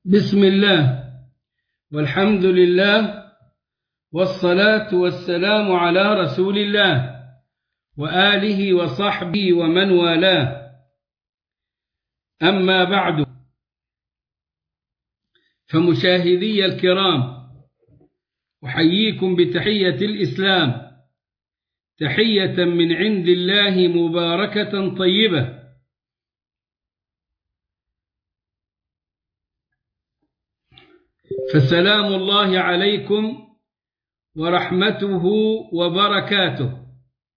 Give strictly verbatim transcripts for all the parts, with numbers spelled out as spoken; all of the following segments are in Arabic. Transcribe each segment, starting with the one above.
بسم الله والحمد لله والصلاة والسلام على رسول الله وآله وصحبه ومن والاه. أما بعد، فمشاهدي الكرام، أحييكم بتحية الإسلام، تحية من عند الله مباركة طيبة. فسلام الله عليكم ورحمته وبركاته.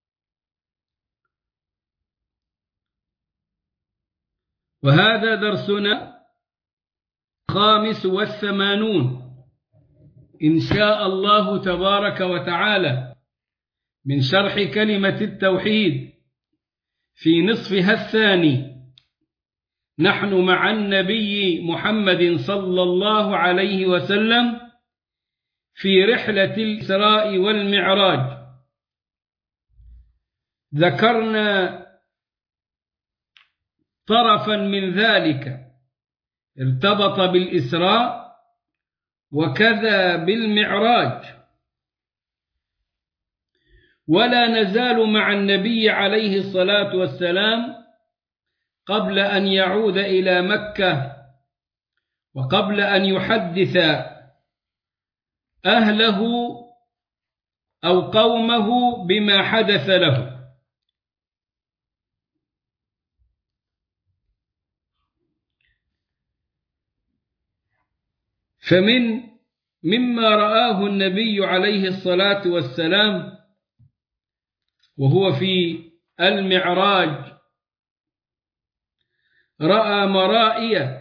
وهذا درسنا الخامس والثمانون إن شاء الله تبارك وتعالى من شرح كلمة التوحيد في نصفها الثاني. نحن مع النبي محمد صلى الله عليه وسلم في رحلة الإسراء والمعراج. ذكرنا طرفا من ذلك ارتبط بالإسراء وكذا بالمعراج، ولا نزال مع النبي عليه الصلاة والسلام قبل أن يعود إلى مكة وقبل أن يحدث أهله أو قومه بما حدث له. فمن مما رآه النبي عليه الصلاة والسلام وهو في المعراج، رأى مرائي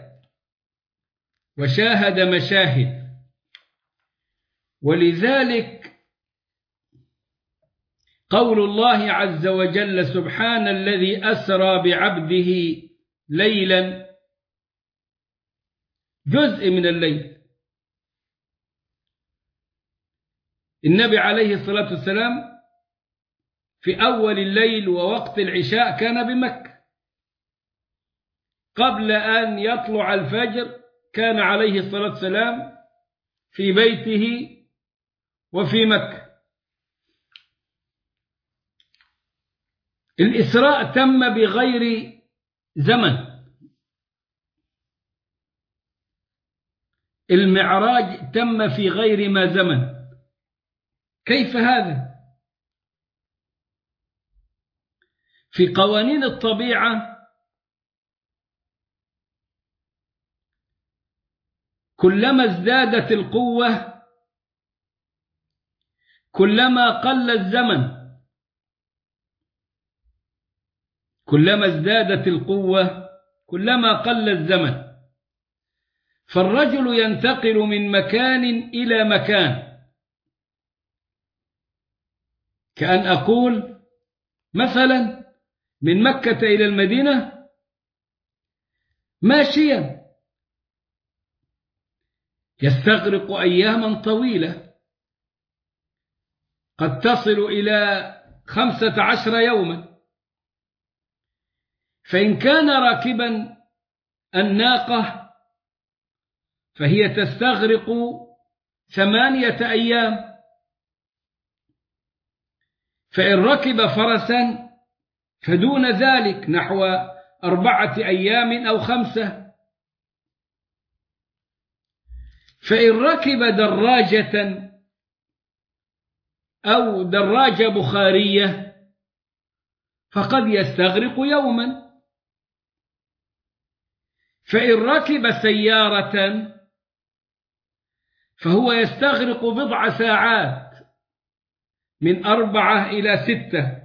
وشاهد مشاهد، ولذلك قول الله عز وجل: سبحان الذي أسرى بعبده ليلا، جزء من الليل. النبي عليه الصلاة والسلام في أول الليل ووقت العشاء كان بمكة، قبل أن يطلع الفجر كان عليه الصلاة والسلام في بيته وفي مكة. الإسراء تم بغير زمن، المعراج تم في غير ما زمن. كيف هذا؟ في قوانين الطبيعة كلما ازدادت القوة كلما قل الزمن، كلما ازدادت القوة كلما قل الزمن. فالرجل ينتقل من مكان إلى مكان، كأن أقول مثلا من مكة إلى المدينة ماشيا يستغرق أياما طويلة، قد تصل إلى خمسة عشر يوما. فإن كان راكبا الناقة فهي تستغرق ثمانية أيام، فإن ركب فرسا فدون ذلك نحو أربعة أيام أو خمسة، فإن ركب دراجة أو دراجة بخارية فقد يستغرق يوما، فإن ركب سيارة فهو يستغرق بضع ساعات، من أربعة إلى ستة.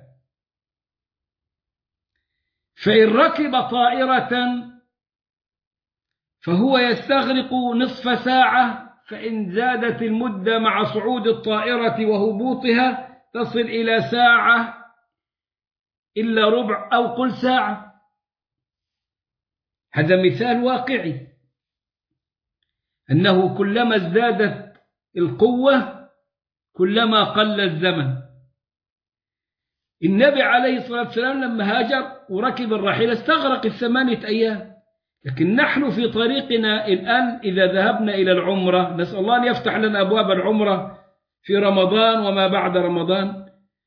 فإن ركب طائرة فهو يستغرق نصف ساعة، فإن زادت المدة مع صعود الطائرة وهبوطها تصل إلى ساعة إلا ربع أو قل ساعة. هذا مثال واقعي، أنه كلما ازدادت القوة كلما قل الزمن. النبي عليه الصلاة والسلام لما هاجر وركب الراحلة استغرق الثمانية أيام، لكن نحن في طريقنا الآن إذا ذهبنا إلى العمرة، نسأل الله أن يفتح لنا أبواب العمرة في رمضان وما بعد رمضان،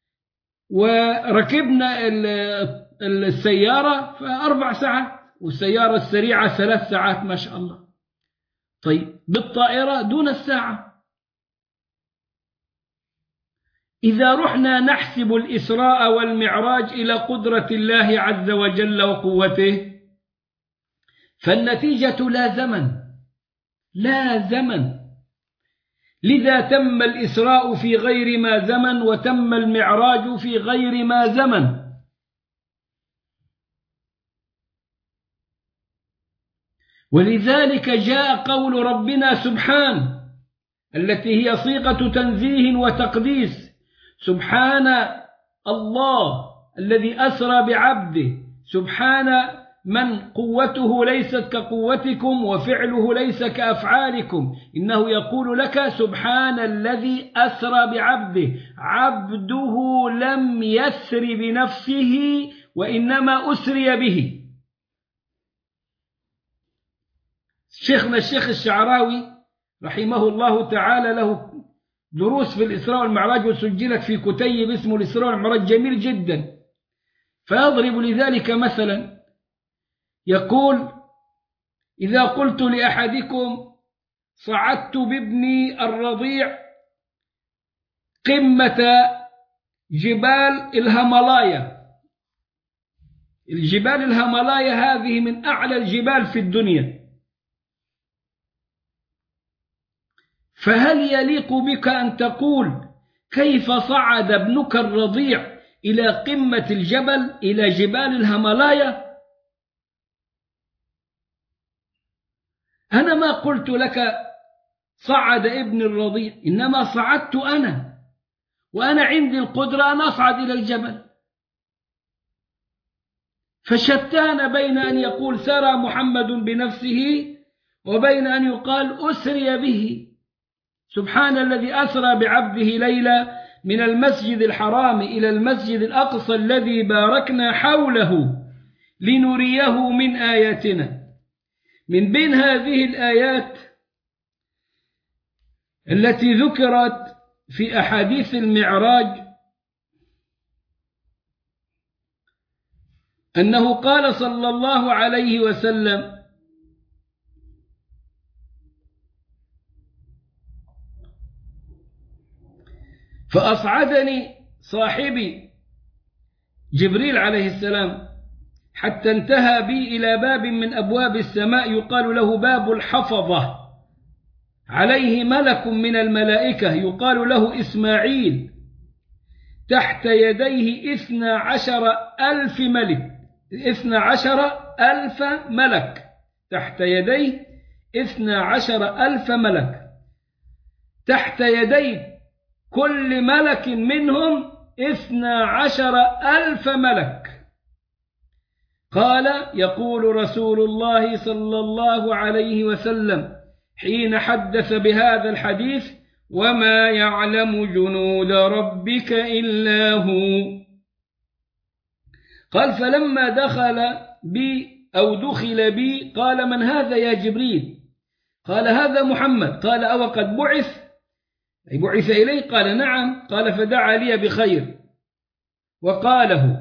وركبنا السيارة فأربع ساعات، والسيارة السريعة ثلاث ساعات ما شاء الله. طيب بالطائرة دون الساعة. إذا رحنا نحسب الإسراء والمعراج إلى قدرة الله عز وجل وقوته، فالنتيجة لا زمن، لا زمن. لذا تم الإسراء في غير ما زمن، وتم المعراج في غير ما زمن. ولذلك جاء قول ربنا سبحانه التي هي صيغة تنزيه وتقديس: سبحان الله الذي أسرى بعبده، سبحان من قوته ليست كقوتكم وفعله ليس كأفعالكم، إنه يقول لك سبحان الذي أسرى بعبده، عبده لم يسر بنفسه وإنما أسري به. شيخنا الشيخ الشعراوي رحمه الله تعالى له دروس في الإسراء والمعراج وسجلت في كتيب اسمه الإسراء والمعراج، جميل جدا. فيضرب لذلك مثلا، يقول: إذا قلت لأحدكم صعدت بابني الرضيع قمة جبال الهيمالايا. الجبال الهيمالايا هذه من أعلى الجبال في الدنيا، فهل يليق بك أن تقول كيف صعد ابنك الرضيع إلى قمة الجبل، إلى جبال الهيمالايا؟ أنا ما قلت لك صعد ابن الرضيع، إنما صعدت أنا، وأنا عندي القدرة أن أصعد إلى الجبل. فشتان بين أن يقول سرى محمد بنفسه وبين أن يقال أسري به. سبحان الذي أسرى بعبده ليلة من المسجد الحرام إلى المسجد الأقصى الذي باركنا حوله لنريه من آياتنا. من بين هذه الآيات التي ذكرت في أحاديث المعراج أنه قال صلى الله عليه وسلم: فأصعدني صاحبي جبريل عليه السلام حتى انتهى بي إلى باب من أبواب السماء يقال له باب الحفظة، عليه ملك من الملائكة يقال له إسماعيل، تحت يديه إثنى عشر ألف ملك، إثنى عشر ألف ملك، تحت يديه إثنى عشر ألف ملك، تحت يدي كل ملك منهم إثنى عشر ألف ملك. قال: يقول رسول الله صلى الله عليه وسلم حين حدث بهذا الحديث: وما يعلم جنود ربك إلا هو. قال: فلما دخل بي أو دخل بي قال: من هذا يا جبريل؟ قال: هذا محمد. قال: أو قد بعث؟ أي بعث إليه؟ قال: نعم. قال: فدعا لي بخير وقاله.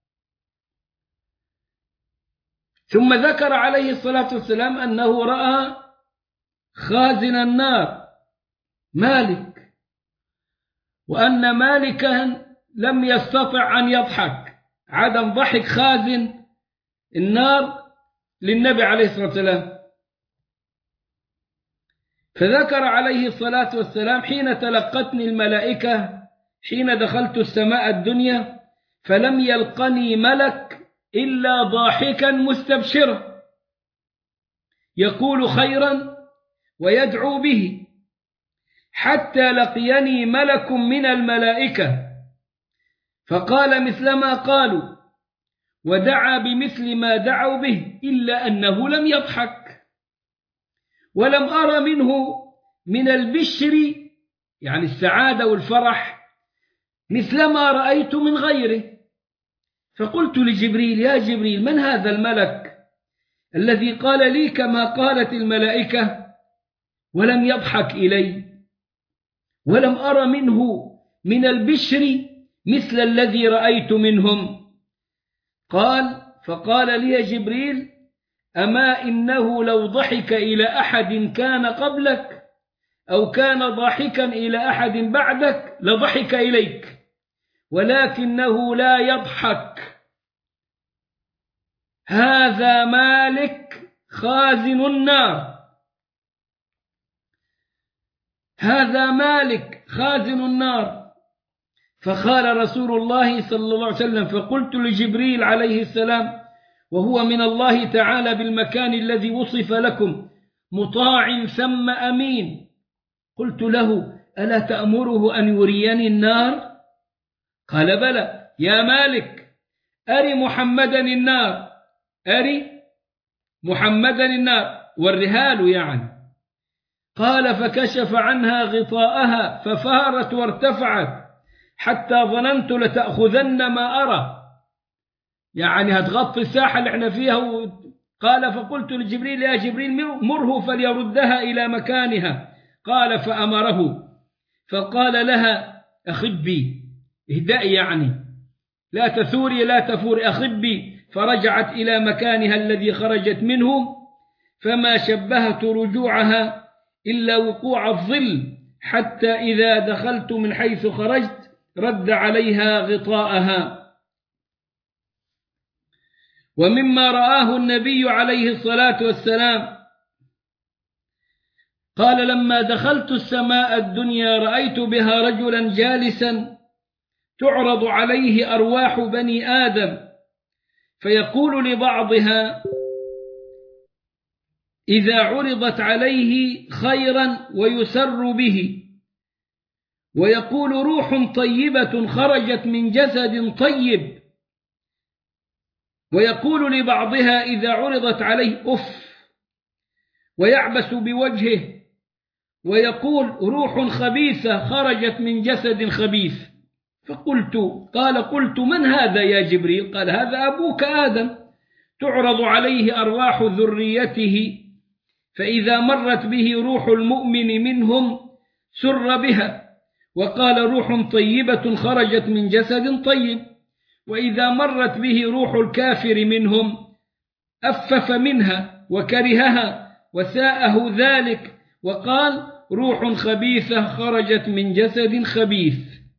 ثم ذكر عليه الصلاة والسلام أنه رأى خازن النار مالك، وأن مالكا لم يستطع أن يضحك، عدم ضحك خازن النار للنبي عليه الصلاة والسلام. فذكر عليه الصلاة والسلام: حين تلقتني الملائكة حين دخلت السماء الدنيا فلم يلقني ملك إلا ضاحكا مستبشرا يقول خيرا ويدعو به، حتى لقيني ملك من الملائكة فقال مثل ما قالوا ودعا بمثل ما دعوا به، إلا أنه لم يضحك، ولم أرى منه من البشر يعني السعادة والفرح مثل ما رأيت من غيره. فقلت لجبريل: يا جبريل، من هذا الملك الذي قال لي كما قالت الملائكة ولم يضحك إلي ولم أر منه من البشر مثل الذي رأيت منهم. قال فقال لي جبريل أما إنه لو ضحك إلى أحد كان قبلك أو كان ضاحكا إلى أحد بعدك لضحك إليك ولكنه لا يضحك. هذا مالك خازن النار، هذا مالك خازن النار. فقال رسول الله صلى الله عليه وسلم فقلت لجبريل عليه السلام وهو من الله تعالى بالمكان الذي وصف لكم مطاع ثم أمين، قلت له ألا تأمره أن يريني النار؟ قال بلى يا مالك أري محمدا النار، أري محمدا النار والرهال يعني. قال فكشف عنها غطاءها ففارت وارتفعت حتى ظننت لتأخذن ما أرى، يعني هتغطي الساحة اللي احنا فيها و... قال فقلت لجبريل يا جبريل مره فليردها إلى مكانها. قال فأمره فقال لها أخبي اهدئي، يعني لا تثوري لا تفوري، أخبي. فرجعت إلى مكانها الذي خرجت منه، فما شبهت رجوعها إلا وقوع الظل، حتى إذا دخلت من حيث خرجت رد عليها غطاءها. ومما رآه النبي عليه الصلاة والسلام قال لما دخلت السماء الدنيا رأيت بها رجلا جالسا تعرض عليه أرواح بني آدم فيقول لبعضها إذا عرضت عليه خيرا ويسر به، ويقول روح طيبة خرجت من جسد طيب، ويقول لبعضها إذا عرضت عليه أف ويعبس بوجهه، ويقول روح خبيثة خرجت من جسد خبيث. فقلت قال قلت من هذا يا جبريل؟ قال هذا أبوك آدم تعرض عليه أرواح ذريته، فإذا مرت به روح المؤمن منهم سر بها، وقال روح طيبة خرجت من جسد طيب، وإذا مرت به روح الكافر منهم أفف منها وكرهها وساءه ذلك، وقال روح خبيثة خرجت من جسد خبيث.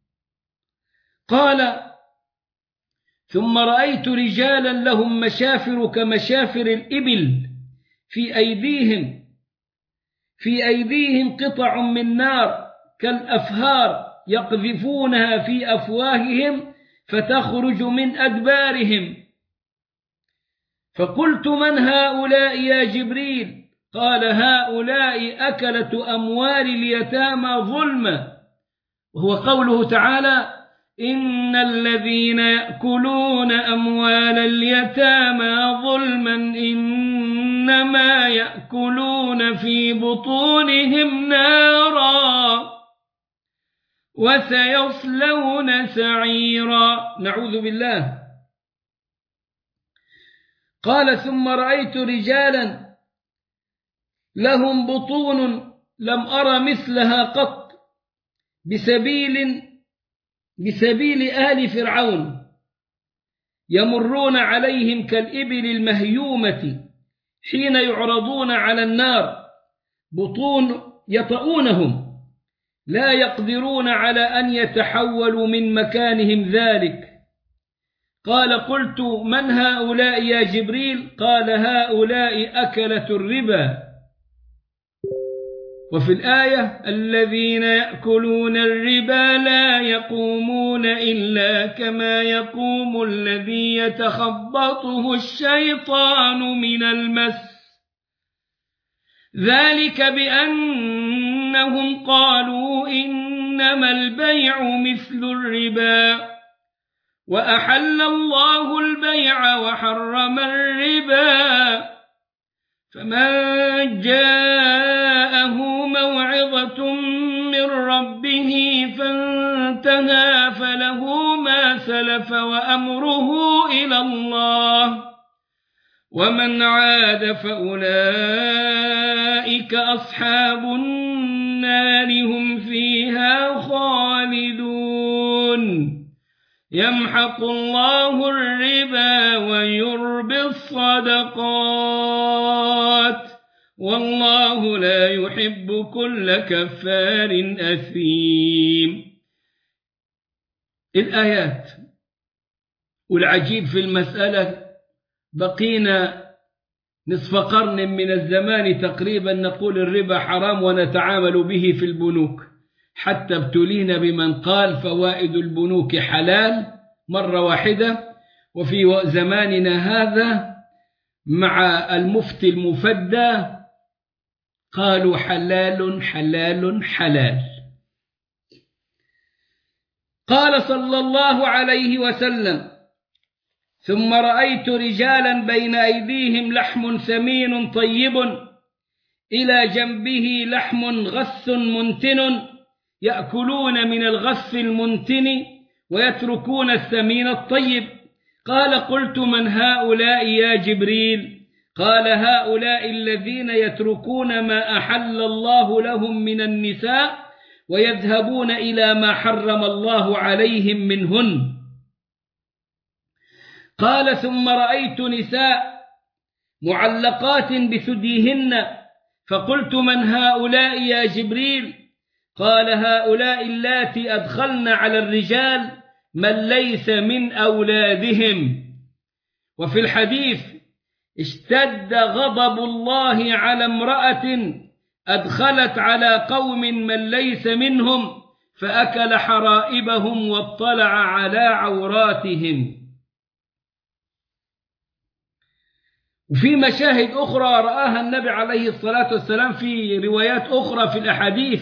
قال ثم رأيت رجالا لهم مشافر كمشافر الإبل في أيديهم في أيديهم قطع من نار كالأفهار يقذفونها في أفواههم فتخرج من أدبارهم. فقلت من هؤلاء يا جبريل؟ قال هؤلاء أكلة أموال اليتامى ظلما، وهو قوله تعالى إن الذين يأكلون أموال اليتامى ظلما إنما يأكلون في بطونهم نارا وسيصلون سعيرا، نعوذ بالله. قال ثم رأيت رجالا لهم بطون لم أرى مثلها قط بسبيل بسبيل آل فرعون يمرون عليهم كالإبل المهيومة حين يعرضون على النار، بطون يطؤونهم لا يقدرون على أن يتحولوا من مكانهم ذلك. قال قلت من هؤلاء يا جبريل؟ قال هؤلاء أكلة الربا. وفي الآية الذين يأكلون الربا لا يقومون إلا كما يقوم الذي يتخبطه الشيطان من المس، ذلك بأنهم قالوا إنما البيع مثل الربا وأحل الله البيع وحرم الربا، فمن جاءه موعظة من ربه فانتهى فله ما سلف وأمره إلى الله ومن عاد فأولئك أصحاب النار هم فيها خالدون يمحق الله الربا ويربي الصدقات والله لا يحب كل كفار أثيم. الآيات. والعجيب في المسألة بقينا نصف قرن من الزمان تقريبا نقول الربا حرام ونتعامل به في البنوك، حتى ابتلينا بمن قال فوائد البنوك حلال مرة واحدة، وفي زماننا هذا مع المفتي المفدى قالوا حلال حلال حلال. قال صلى الله عليه وسلم: ثم رأيت رجالا بين أيديهم لحم ثمين طيب إلى جنبه لحم غث منتن يأكلون من الغث المنتن ويتركون الثمين الطيب. قال: قلت من هؤلاء يا جبريل؟ قال: هؤلاء الذين يتركون ما أحل الله لهم من النساء ويذهبون إلى ما حرم الله عليهم منهن. قال: ثم رأيت نساء معلقات بثديهن فقلت من هؤلاء يا جبريل؟ قال: هؤلاء اللاتي أدخلن على الرجال من ليس من أولادهم. وفي الحديث: اشتد غضب الله على امرأة أدخلت على قوم من ليس منهم فأكل حرائبهم واطلع على عوراتهم. وفي مشاهد أخرى رآها النبي عليه الصلاة والسلام في روايات أخرى في الأحاديث: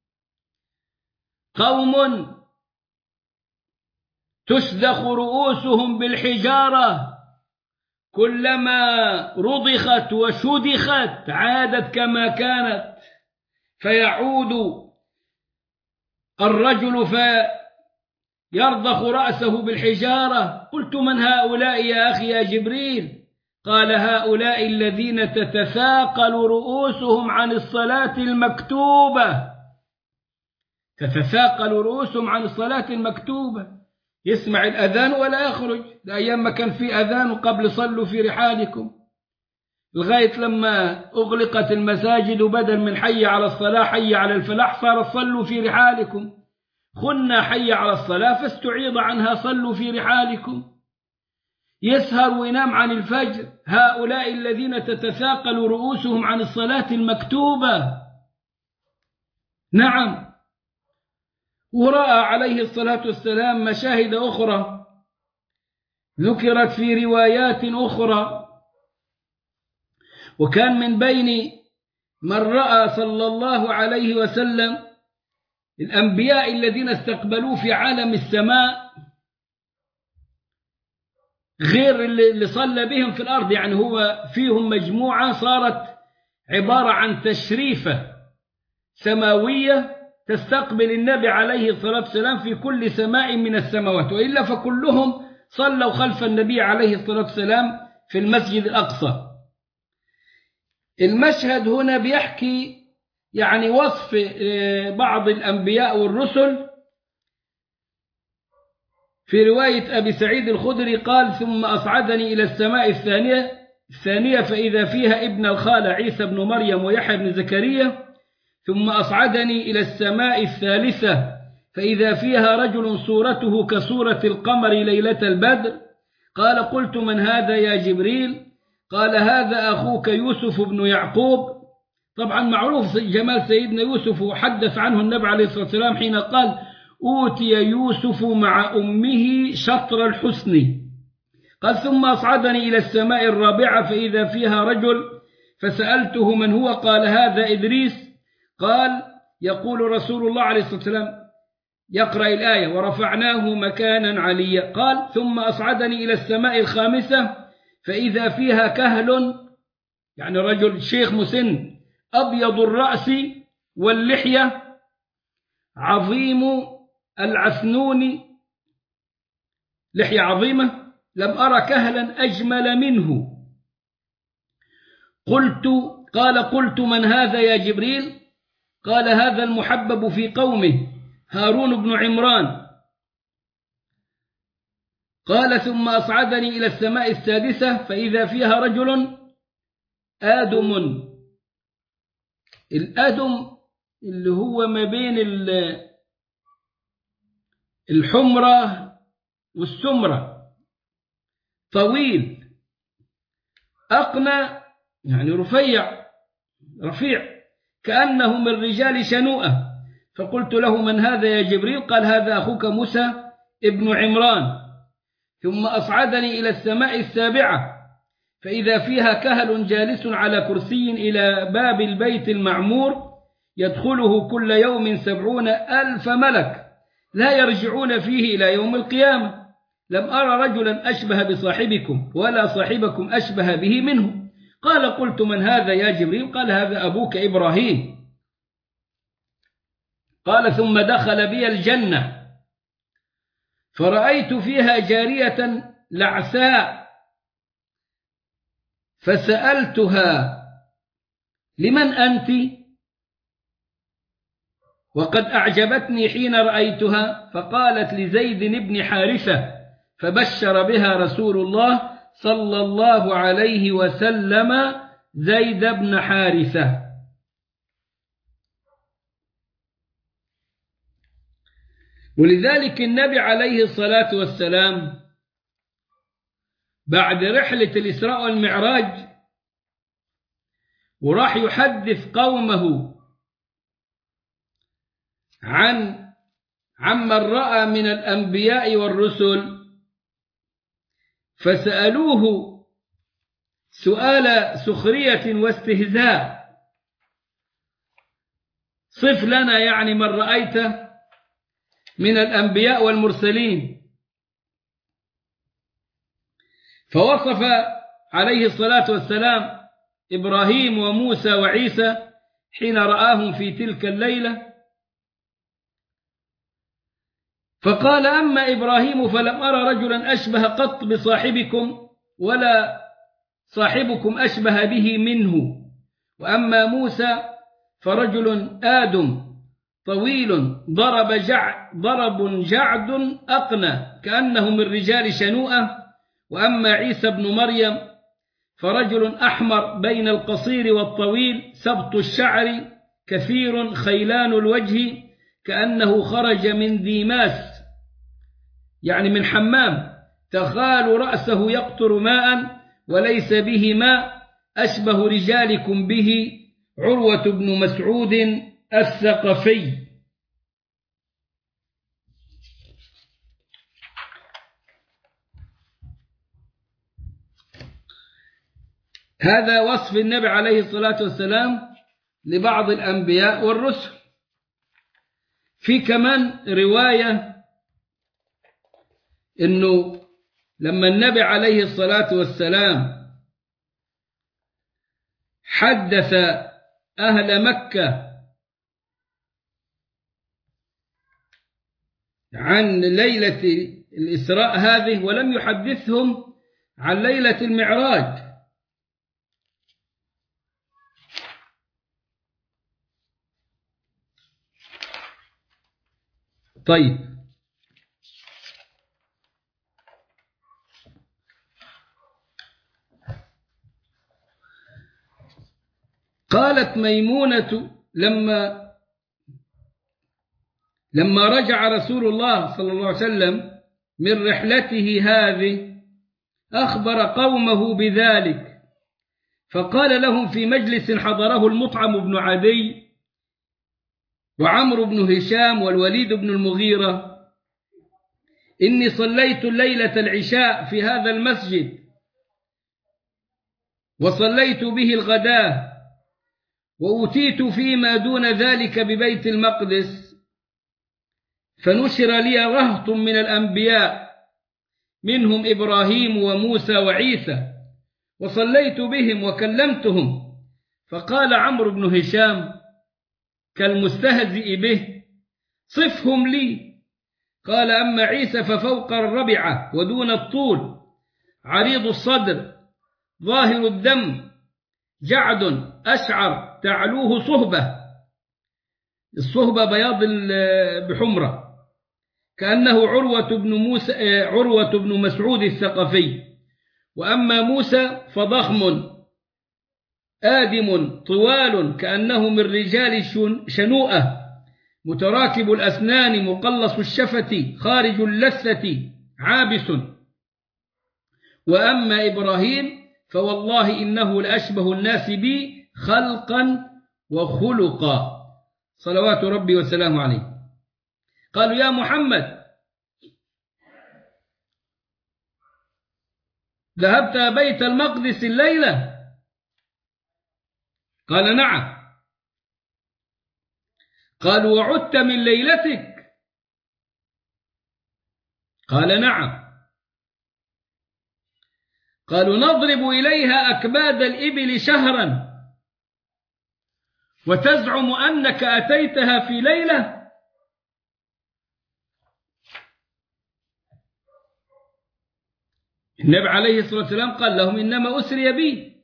قوم تسدخ رؤوسهم بالحجارة كلما رضخت وشدخت عادت كما كانت، فيعود الرجل فيرضخ رأسه بالحجارة. قلت من هؤلاء يا أخي يا جبريل؟ قال: هؤلاء الذين تتثاقل رؤوسهم عن الصلاة المكتوبة. تتثاقل رؤوسهم عن الصلاة المكتوبة، يسمع الأذان ولا يخرج. ده أيام ما كان في أذان قبل صلوا في رحالكم، لغاية لما أغلقت المساجد وبدل من حي على الصلاة حي على الفلاح صار صلوا في رحالكم. خلنا حي على الصلاة فاستعيض عنها صلوا في رحالكم. يسهر وينام عن الفجر. هؤلاء الذين تتثاقل رؤوسهم عن الصلاة المكتوبة. نعم. ورأى عليه الصلاة والسلام مشاهد أخرى ذكرت في روايات أخرى، وكان من بين من رأى صلى الله عليه وسلم الأنبياء الذين استقبلوه في عالم السماء غير اللي صلى بهم في الأرض. يعني هو فيهم مجموعة صارت عبارة عن تشريفة سماوية تستقبل النبي عليه الصلاة والسلام في كل سماء من السماوات، وإلا فكلهم صلوا خلف النبي عليه الصلاة والسلام في المسجد الأقصى. المشهد هنا بيحكي يعني وصف بعض الأنبياء والرسل. في رواية أبي سعيد الخدري قال: ثم أصعدني إلى السماء الثانية الثانية فإذا فيها ابن الخالة عيسى بن مريم ويحيى بن زكريا. ثم أصعدني إلى السماء الثالثة فإذا فيها رجل صورته كصورة القمر ليلة البدر. قال: قلت من هذا يا جبريل؟ قال: هذا أخوك يوسف بن يعقوب. طبعا معروف جمال سيدنا يوسف، وحدث عنه النبي عليه الصلاة والسلام حين قال: أوتي يوسف مع أمه شطر الحسن. قال: ثم أصعدني إلى السماء الرابعة فإذا فيها رجل فسألته من هو؟ قال: هذا إدريس. قال: يقول رسول الله عليه الصلاة والسلام يقرأ الآية: ورفعناه مكانا عليا. قال: ثم أصعدني إلى السماء الخامسة فإذا فيها كهل، يعني رجل شيخ مسن أبيض الرأس واللحية عظيم العثنون، لحية عظيمة، لم أرى كهلا أجمل منه. قلت قال قلت من هذا يا جبريل؟ قال هذا المحبب في قومه هارون بن عمران. قال ثم أصعدني إلى السماء السادسة فإذا فيها رجل آدم. الآدم اللي هو ما بين الحمرة والسمرة، طويل أقنى يعني رفيع رفيع كأنه من رجال شنوءة. فقلت له من هذا يا جبريل؟ قال هذا أخوك موسى ابن عمران. ثم أصعدني إلى السماء السابعة فإذا فيها كهل جالس على كرسي إلى باب البيت المعمور يدخله كل يوم سبعون ألف ملك لا يرجعون فيه إلى يوم القيامة. لم أرى رجلا أشبه بصاحبكم ولا صاحبكم أشبه به منه. قال قلت من هذا يا جبريل؟ قال هذا أبوك إبراهيم. قال ثم دخل بي الجنة فرأيت فيها جارية لعساء فسألتها لمن أنت؟ وقد أعجبتني حين رأيتها، فقالت لزيد بن حارثة، فبشر بها رسول الله صلى الله عليه وسلم زيد بن حارثة. ولذلك النبي عليه الصلاة والسلام بعد رحلة الإسراء والمعراج وراح يحدث قومه عن عمن رأى من الأنبياء والرسل، فسألوه سؤال سخرية واستهزاء: صف لنا يعني من رأيته من الأنبياء والمرسلين. فوصف عليه الصلاة والسلام إبراهيم وموسى وعيسى حين رآهم في تلك الليلة، فقال: أما إبراهيم فلم أرى رجلا أشبه قط بصاحبكم ولا صاحبكم أشبه به منه، وأما موسى فرجل آدم طويل ضرب جع ضرب جعد أقنى كأنه من رجال شنوءة، وأما عيسى بن مريم فرجل أحمر بين القصير والطويل سبط الشعر كثير خيلان الوجه كأنه خرج من ديماس يعني من حمام، تخال رأسه يقطر ماء وليس به ماء، أشبه رجالكم به عروة بن مسعود الثقفي. هذا وصف النبي عليه الصلاة والسلام لبعض الأنبياء والرسل. في كمان رواية إنه لما النبي عليه الصلاة والسلام حدث أهل مكة عن ليلة الإسراء هذه ولم يحدثهم عن ليلة المعراج. طيب، قالت ميمونة لما لما رجع رسول الله صلى الله عليه وسلم من رحلته هذه أخبر قومه بذلك، فقال لهم في مجلس حضره المطعم بن عدي وعمرو بن هشام والوليد بن المغيرة: إني صليت الليلة العشاء في هذا المسجد وصليت به الغداة، وأتيت فيما دون ذلك ببيت المقدس، فنشر لي رهط من الأنبياء منهم إبراهيم وموسى وعيسى، وصليت بهم وكلمتهم. فقال عمرو بن هشام كالمستهزئ به: صفهم لي. قال: أما عيسى ففوق الربعة ودون الطول، عريض الصدر، ظاهر الدم، جعد أشعر تعلوه صهبة، الصهبة بياض بحمرة، كأنه عروة بن موسى عروة بن مسعود الثقفي. وأما موسى فضخم آدم طوال كأنه من رجال شنوءة، متراكب الأسنان مقلص الشفة خارج اللثة عابس. وأما إبراهيم فوالله إنه لأشبه الناس بي خلقا وخلقا صلوات ربي وسلامه عليه. قالوا يا محمد ذهبت بيت المقدس الليلة؟ قال نعم. قالوا وعدت من ليلتك؟ قال نعم. قالوا نضرب إليها أكباد الإبل شهرا وتزعم أنك أتيتها في ليلة؟ النبي عليه الصلاة والسلام قال لهم إنما أسري بي،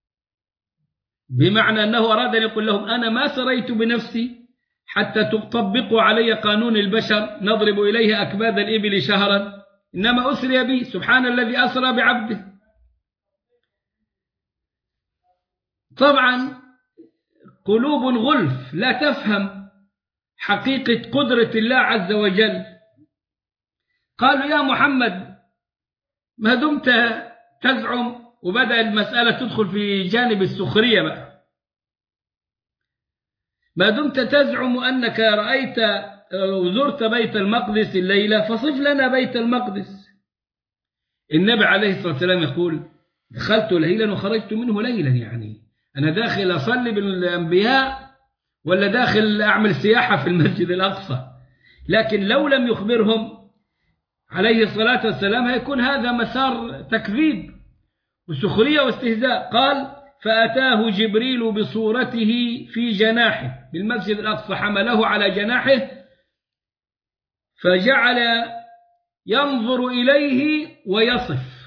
بمعنى أنه أراد أن يقول لهم أنا ما سريت بنفسي حتى تطبقوا علي قانون البشر نضرب إليه أكباد الإبل شهرا، إنما أسري بي. سبحان الذي أسرى بعبده. طبعا قلوب غلف لا تفهم حقيقة قدرة الله عز وجل. قالوا يا محمد ما دمت تزعم، وبدأ المسألة تدخل في جانب السخرية بقى، ما دمت تزعم أنك رأيت وزرت بيت المقدس الليلة فصف لنا بيت المقدس. النبي عليه الصلاة والسلام يقول دخلت ليلا وخرجت منه ليلا، يعني أنا داخل أصلي بالأنبياء ولا داخل أعمل سياحة في المسجد الأقصى؟ لكن لو لم يخبرهم عليه الصلاة والسلام هيكون هذا مسار تكذيب وسخرية واستهزاء. قال فأتاه جبريل بصورته في جناحه بالمسجد الأقصى، حمله على جناحه فجعل ينظر إليه ويصف،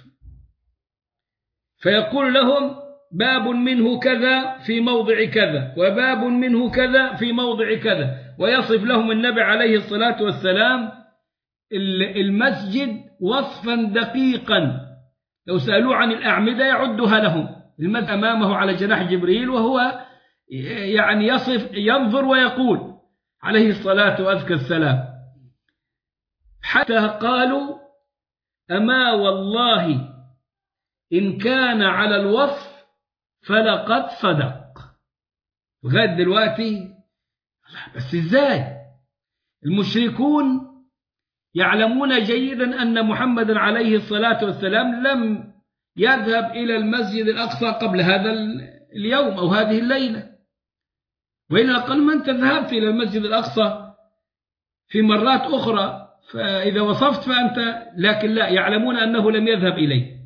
فيقول لهم باب منه كذا في موضع كذا وباب منه كذا في موضع كذا، ويصف لهم النبي عليه الصلاة والسلام المسجد وصفا دقيقا. لو سألوه عن الأعمدة يعدها لهم. المسجد أمامه على جناح جبريل وهو يعني يصف ينظر ويقول عليه الصلاة وأزكى السلام، حتى قالوا أما والله إن كان على الوصف فلقد صدق. لغاية دلوقتي بس إزاي؟ المشركون يعلمون جيدا أن محمد عليه الصلاة والسلام لم يذهب إلى المسجد الأقصى قبل هذا اليوم أو هذه الليلة، وإلا قال ما أنت ذهبت إلى المسجد الأقصى في مرات أخرى فإذا وصفت فأنت، لكن لا، يعلمون أنه لم يذهب إليه.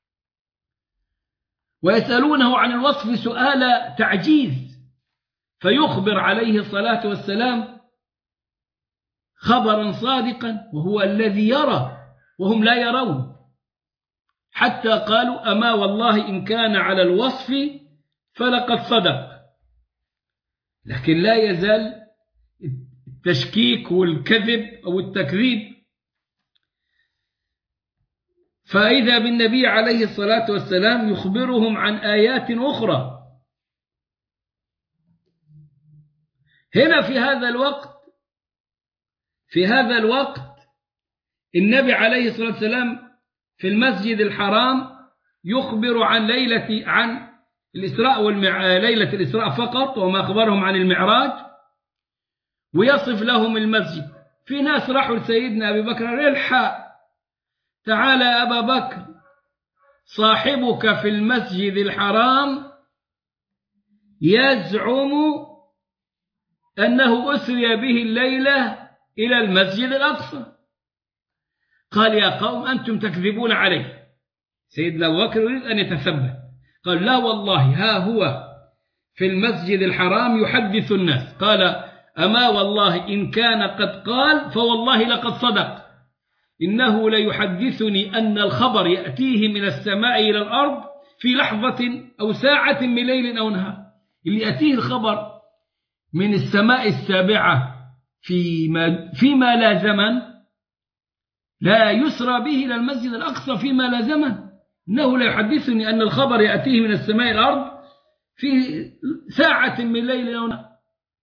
ويسألونه عن الوصف سؤال تعجيز، فيخبر عليه الصلاة والسلام خبرا صادقا وهو الذي يرى وهم لا يرون، حتى قالوا أما والله إن كان على الوصف فلقد صدق. لكن لا يزال التشكيك والكذب أو التكذيب. فإذا بالنبي عليه الصلاة والسلام يخبرهم عن آيات أخرى. هنا في هذا الوقت في هذا الوقت النبي عليه الصلاة والسلام في المسجد الحرام يخبر عن ليلة عن الإسراء والمع... ليلة الإسراء فقط، وما أخبرهم عن المعراج، ويصف لهم المسجد. في ناس راحوا لسيدنا أبي بكر الحق تعالى يا أبا بكر صاحبك في المسجد الحرام يزعم أنه أسري به الليلة إلى المسجد الأقصى. قال يا قوم أنتم تكذبون عليه. سيدنا أبو بكر يريد أن يتثبت، قال لا والله ها هو في المسجد الحرام يحدث الناس. قال أما والله إن كان قد قال فوالله لقد صدق، إنه ليحدثني أن الخبر يأتيه من السماء إلى الأرض في لحظة أو ساعة من ليل أو نهار. اللي يأتيه الخبر من السماء السابعة فيما, فيما لا زمن لا يسرى به إلى المسجد الأقصى فيما لا زمن. إنه لا يحدثني أن الخبر يأتيه من السماء الأرض في ساعة من ليل أو نهار.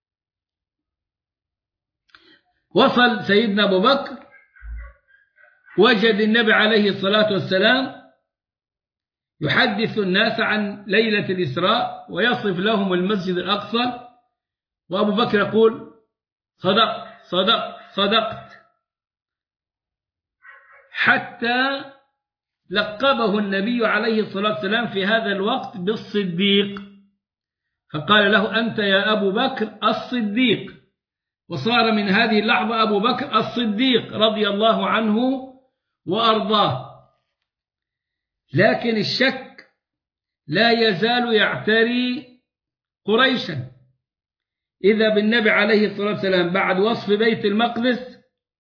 وصل سيدنا أبو بكر، وجد النبي عليه الصلاة والسلام يحدث الناس عن ليلة الإسراء ويصف لهم المسجد الأقصى، وأبو بكر يقول صدقت صدقت صدقت، حتى لقبه النبي عليه الصلاة والسلام في هذا الوقت بالصديق، فقال له أنت يا أبو بكر الصديق، وصار من هذه اللحظة أبو بكر الصديق رضي الله عنه وأرضاه. لكن الشك لا يزال يعتري قريشا. إذا بالنبي عليه الصلاة والسلام بعد وصف بيت المقدس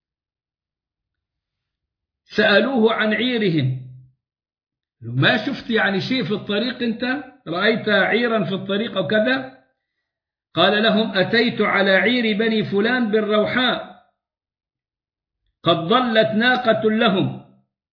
سألوه عن عيرهم، ما شفت يعني شيء في الطريق؟ أنت رأيت عيرا في الطريق أو كذا؟ قال لهم أتيت على عير بني فلان بالروحاء قد ضلت ناقة لهم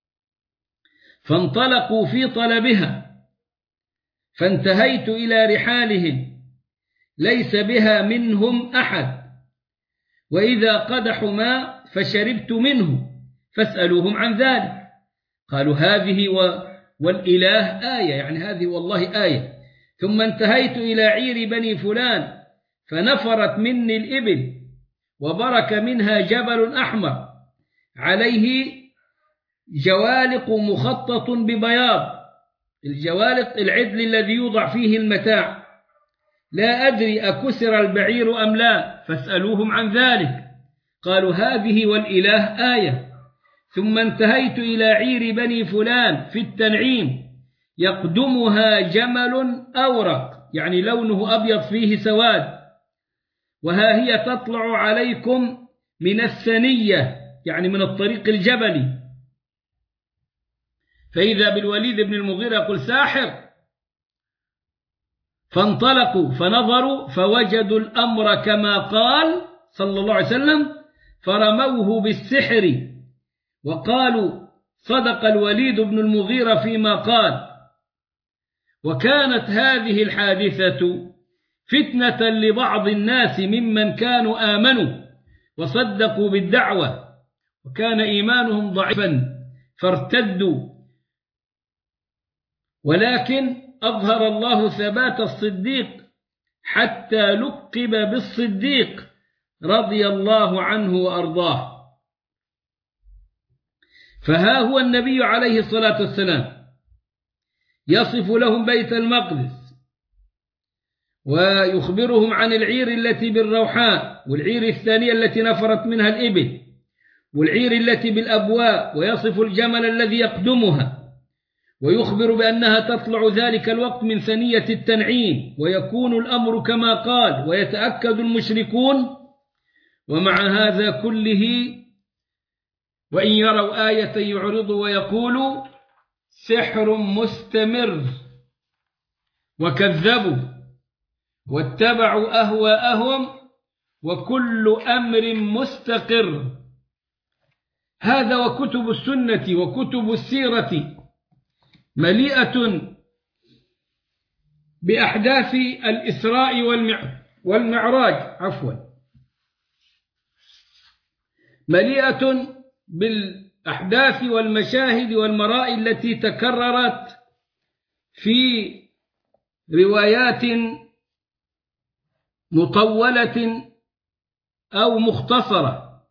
فانطلقوا في طلبها فانتهيت إلى رحالهم ليس بها منهم أحد، وإذا قدحوا ماء فشربت منه فاسألوهم عن ذلك. قالوا هذه والإله آية، يعني هذه والله آية. ثم انتهيت إلى عير بني فلان فنفرت مني الإبل وبرك منها جبل أحمر عليه جوالق مخطط ببياض، الجوالق العدل الذي يوضع فيه المتاع، لا أدري أكسر البعير أم لا فاسألوهم عن ذلك. قالوا هذه والإله آية. ثم انتهيت إلى عير بني فلان في التنعيم يقدمها جمل أورق، يعني لونه أبيض فيه سواد، وها هي تطلع عليكم من الثنية، يعني من الطريق الجبلي. فإذا بالوليد بن المغيرة يقول ساحر، فانطلقوا فنظروا فوجدوا الأمر كما قال صلى الله عليه وسلم فرموه بالسحر، وقالوا صدق الوليد بن المغيرة فيما قال. وكانت هذه الحادثة فتنة لبعض الناس ممن كانوا آمنوا وصدقوا بالدعوة وكان إيمانهم ضعيفا فارتدوا، ولكن أظهر الله ثبات الصديق حتى لقب بالصديق رضي الله عنه وأرضاه. فها هو النبي عليه الصلاة والسلام يصف لهم بيت المقدس ويخبرهم عن العير التي بالروحاء، والعير الثانية التي نفرت منها الإبل، والعير التي بالأبواء، ويصف الجمل الذي يقدمها، ويخبر بأنها تطلع ذلك الوقت من ثنية التنعيم، ويكون الأمر كما قال ويتأكد المشركون. ومع هذا كله وإن يروا آية يعرضوا ويقولوا سحر مستمر، وكذبوا واتبعوا أهواءهم وكل أمر مستقر. هذا وكتب السنة وكتب السيرة مليئة بأحداث الإسراء والمعراج عفوا مليئة بالأحداث والمشاهد والمرائي التي تكررت في روايات مطولة أو مختصرة.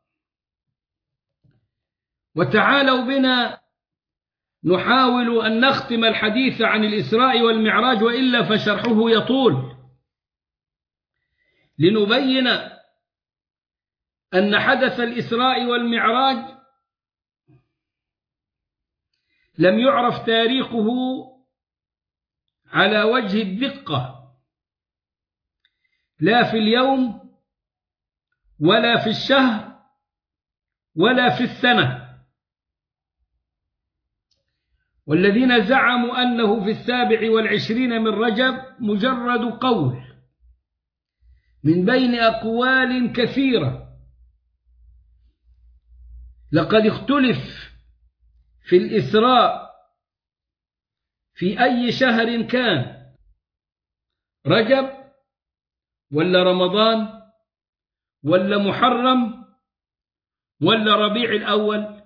وتعالوا بنا نحاول أن نختم الحديث عن الإسراء والمعراج، وإلا فشرحه يطول، لنبين أن حدث الإسراء والمعراج لم يعرف تاريخه على وجه الدقة، لا في اليوم ولا في الشهر ولا في السنة، والذين زعموا أنه في السابع والعشرين من رجب مجرد قول من بين أقوال كثيرة. لقد اختلف في الإسراء في أي شهر كان، رجب ولا رمضان ولا محرم ولا ربيع الأول،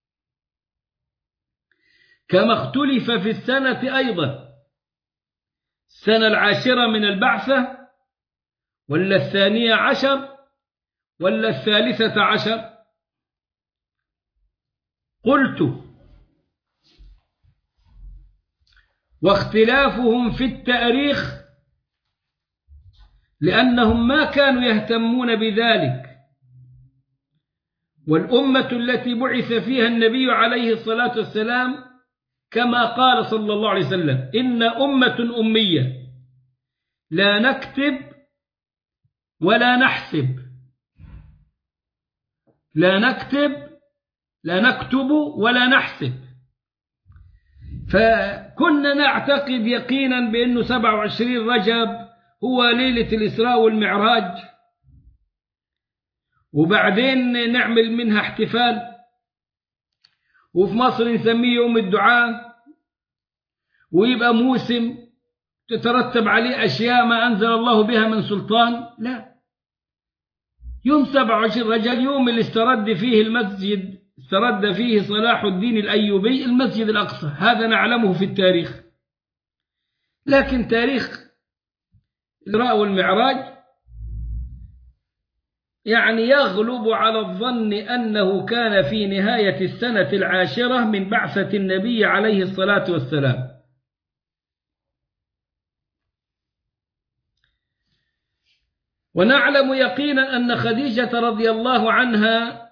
كما اختلف في السنة أيضا، السنة العاشرة من البعثة ولا الثانية عشر ولا الثالثة عشر. قلت: واختلافهم في التاريخ لأنهم ما كانوا يهتمون بذلك، والأمة التي بعث فيها النبي عليه الصلاة والسلام كما قال صلى الله عليه وسلم: إن أمة أمية لا نكتب ولا نحسب، لا نكتب لا نكتب ولا نحسب. فكنا نعتقد يقينا بأنه سبعة وعشرين رجب هو ليلة الإسراء والمعراج، وبعدين نعمل منها احتفال، وفي مصر نسميه يوم الدعاء، ويبقى موسم تترتب عليه أشياء ما أنزل الله بها من سلطان. لا، يوم سبعة وعشرين رجب يوم اللي استرد فيه المسجد، استرد فيه صلاح الدين الأيوبي المسجد الأقصى، هذا نعلمه في التاريخ. لكن تاريخ الإسراء والمعراج يعني يغلب على الظن أنه كان في نهاية السنة العاشرة من بعثة النبي عليه الصلاة والسلام. ونعلم يقينا أن خديجة رضي الله عنها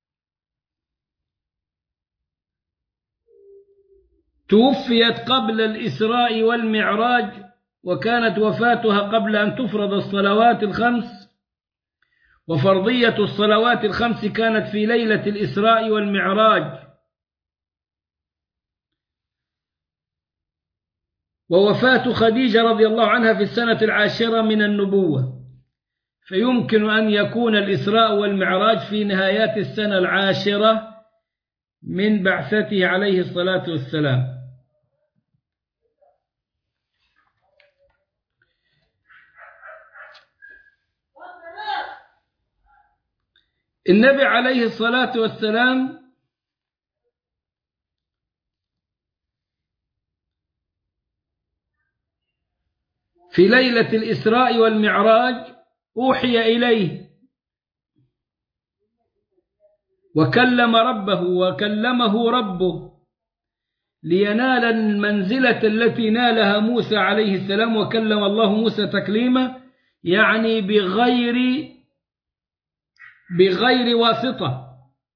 توفيت قبل الإسراء والمعراج، وكانت وفاتها قبل أن تفرض الصلوات الخمس، وفرضية الصلوات الخمس كانت في ليلة الإسراء والمعراج، ووفاة خديجة رضي الله عنها في السنة العاشرة من النبوة، فيمكن أن يكون الإسراء والمعراج في نهايات السنة العاشرة من بعثته عليه الصلاة والسلام. النبي عليه الصلاة والسلام في ليلة الإسراء والمعراج أوحي إليه وكلم ربه وكلمه ربه لينال المنزلة التي نالها موسى عليه السلام، وكلم الله موسى تكليما، يعني بغير بغير واسطة.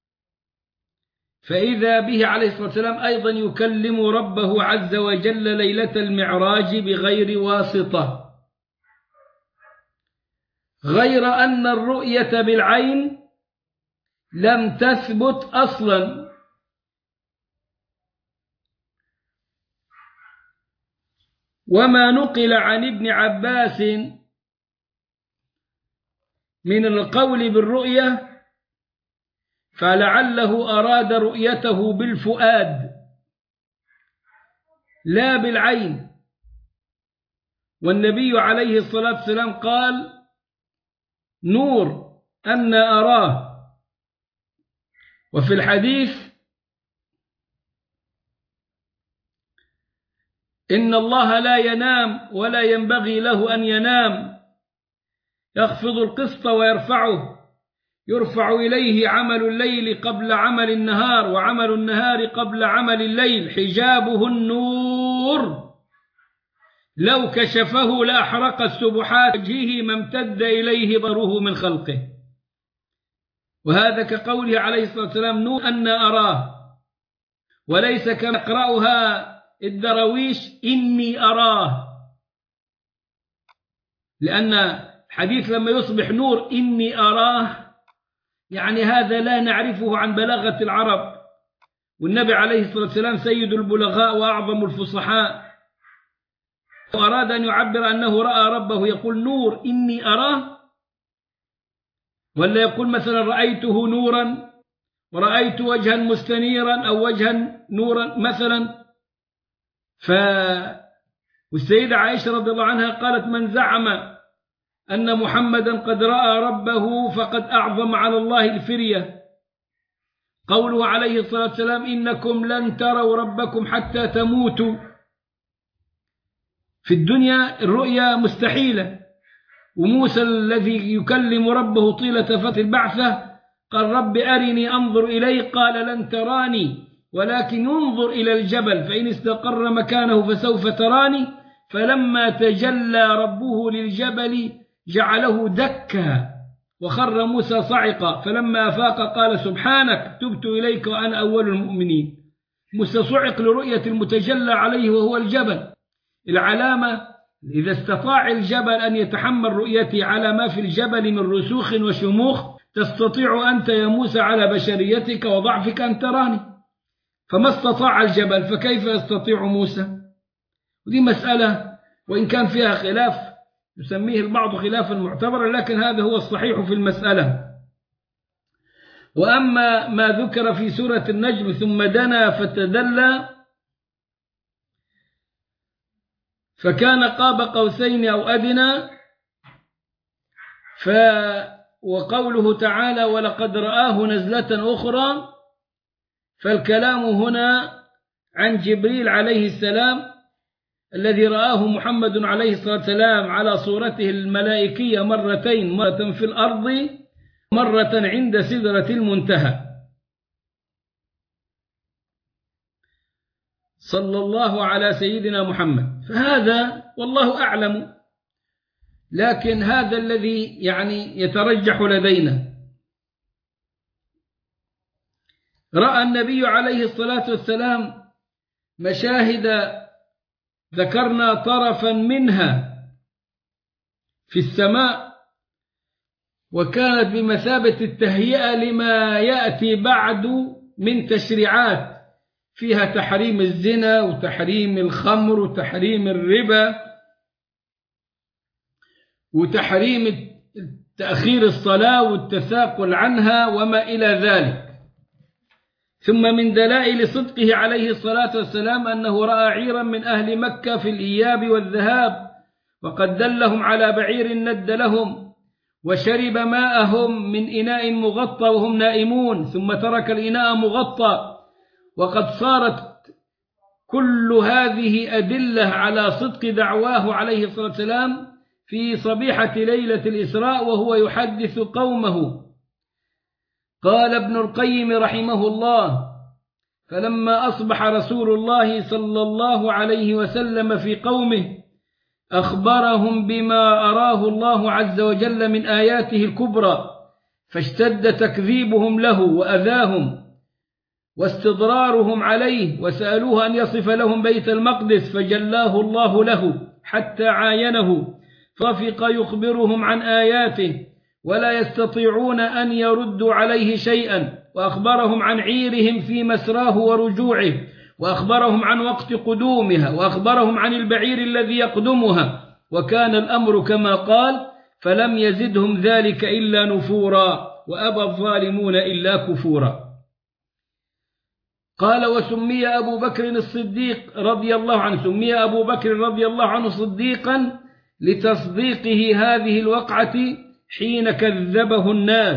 فإذا به عليه الصلاة والسلام أيضا يكلم ربه عز وجل ليلة المعراج بغير واسطة، غير أن الرؤية بالعين لم تثبت أصلا. وما نقل عن ابن عباس من القول بالرؤية فلعله أراد رؤيته بالفؤاد لا بالعين، والنبي عليه الصلاة والسلام قال: نور أن أراه. وفي الحديث: إن الله لا ينام ولا ينبغي له أن ينام، يخفض القسط ويرفعه، يرفع إليه عمل الليل قبل عمل النهار، وعمل النهار قبل عمل الليل، حجابه النور، لو كشفه لأحرق السبحات وجهه ما امتد إليه بصره من خلقه. وهذا كقوله عليه الصلاة والسلام: نور أن أراه، وليس كما يقرأها الدرويش إني أراه، لأن الحديث لما يصبح نور إني أراه يعني هذا لا نعرفه عن بلاغة العرب، والنبي عليه الصلاة والسلام سيد البلغاء وأعظم الفصحاء، وأراد أن يعبر أنه رأى ربه يقول نور إني أراه، ولا يقول مثلا رأيته نورا ورأيت وجها مستنيرا أو وجها نورا مثلا. ف والسيدة عائشة رضي الله عنها قالت من زعم أن محمدا قد رأى ربه فقد أعظم على الله الفرية. قوله عليه الصلاة والسلام إنكم لن تروا ربكم حتى تموتوا، في الدنيا الرؤيا مستحيلة. وموسى الذي يكلم ربه طيلة فترة البعثة قال رب أرني أنظر إليه، قال لن تراني ولكن انظر إلى الجبل فإن استقر مكانه فسوف تراني. فلما تجلى ربه للجبل جعله دكا وخر موسى صعقا، فلما أفاق قال سبحانك تبت إليك وأنا أول المؤمنين. موسى صعق لرؤية المتجلى عليه وهو الجبل. العلامة إذا استطاع الجبل أن يتحمل رؤيته على ما في الجبل من رسوخ وشموخ، تستطيع أنت يا موسى على بشريتك وضعفك أن تراني، فما استطاع الجبل فكيف يستطيع موسى؟ ودي مسألة وإن كان فيها خلاف يسميه البعض خلافا معتبرا، لكن هذا هو الصحيح في المسألة. وأما ما ذكر في سورة النجم ثم دنا فتدلى فكان قاب قوسين أو أدنى، ف وقوله تعالى ولقد رآه نزلة أخرى، فالكلام هنا عن جبريل عليه السلام الذي رآه محمد عليه الصلاة والسلام على صورته الملائكية مرتين، مرة في الأرض مرة عند سدرة المنتهى، صلى الله على سيدنا محمد. فهذا والله أعلم، لكن هذا الذي يعني يترجح لدينا. رأى النبي عليه الصلاة والسلام مشاهد ذكرنا طرفا منها في السماء، وكانت بمثابة التهيئة لما يأتي بعد من تشريعات فيها تحريم الزنا وتحريم الخمر وتحريم الربا وتحريم تأخير الصلاة والتثاقل عنها وما إلى ذلك. ثم من دلائل صدقه عليه الصلاة والسلام أنه رأى عيرا من أهل مكة في الإياب والذهاب، وقد دلهم على بعير ند لهم، وشرب ماءهم من إناء مغطى وهم نائمون، ثم ترك الإناء مغطى. وقد صارت كل هذه أدلة على صدق دعواه عليه الصلاة والسلام في صبيحة ليلة الإسراء وهو يحدث قومه. قال ابن القيم رحمه الله فلما أصبح رسول الله صلى الله عليه وسلم في قومه أخبرهم بما أراه الله عز وجل من آياته الكبرى، فاشتد تكذيبهم له وأذاهم واستضرارهم عليه، وسألوه أن يصف لهم بيت المقدس فجلاه الله له حتى عاينه، فطفق يخبرهم عن آياته ولا يستطيعون أن يردوا عليه شيئا، وأخبرهم عن عيرهم في مسراه ورجوعه، وأخبرهم عن وقت قدومها، وأخبرهم عن البعير الذي يقدمها، وكان الأمر كما قال فلم يزدهم ذلك إلا نفورا وأبى الظالمون إلا كفورا. قال وسمي أبو بكر الصديق رضي الله عنه سمي أبو بكر رضي الله عنه صديقا لتصديقه هذه الوقعة حين كذبه الناس.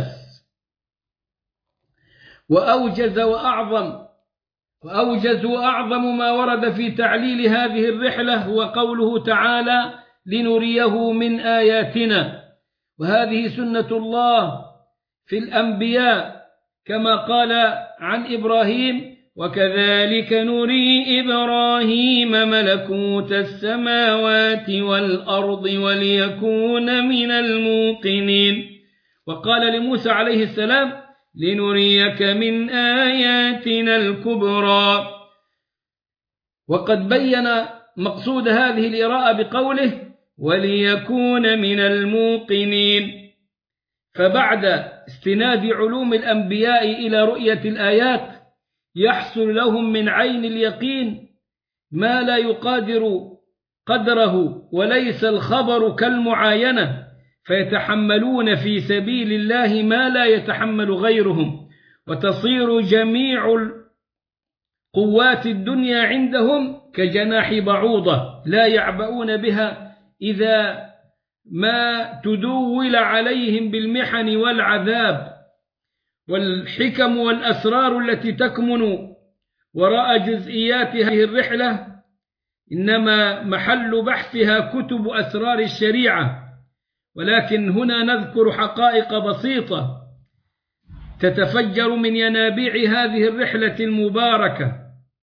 وأوجز وأعظم وأوجز وأعظم ما ورد في تعليل هذه الرحلة هو قوله تعالى لنريه من آياتنا، وهذه سنة الله في الأنبياء كما قال عن إبراهيم وكذلك نري إبراهيم ملكوت السماوات والأرض وليكون من الموقنين. وقال لموسى عليه السلام لنريك من آياتنا الكبرى. وقد بين مقصود هذه الإراءة بقوله وليكون من الموقنين. فبعد استناد علوم الأنبياء إلى رؤية الآيات يحصل لهم من عين اليقين ما لا يقادر قدره، وليس الخبر كالمعاينة، فيتحملون في سبيل الله ما لا يتحمل غيرهم، وتصير جميع قوات الدنيا عندهم كجناح بعوضة لا يعبؤون بها إذا ما تدول عليهم بالمحن والعذاب. والحكم والأسرار التي تكمن وراء جزئيات هذه الرحلة إنما محل بحثها كتب أسرار الشريعة، ولكن هنا نذكر حقائق بسيطة تتفجر من ينابيع هذه الرحلة المباركة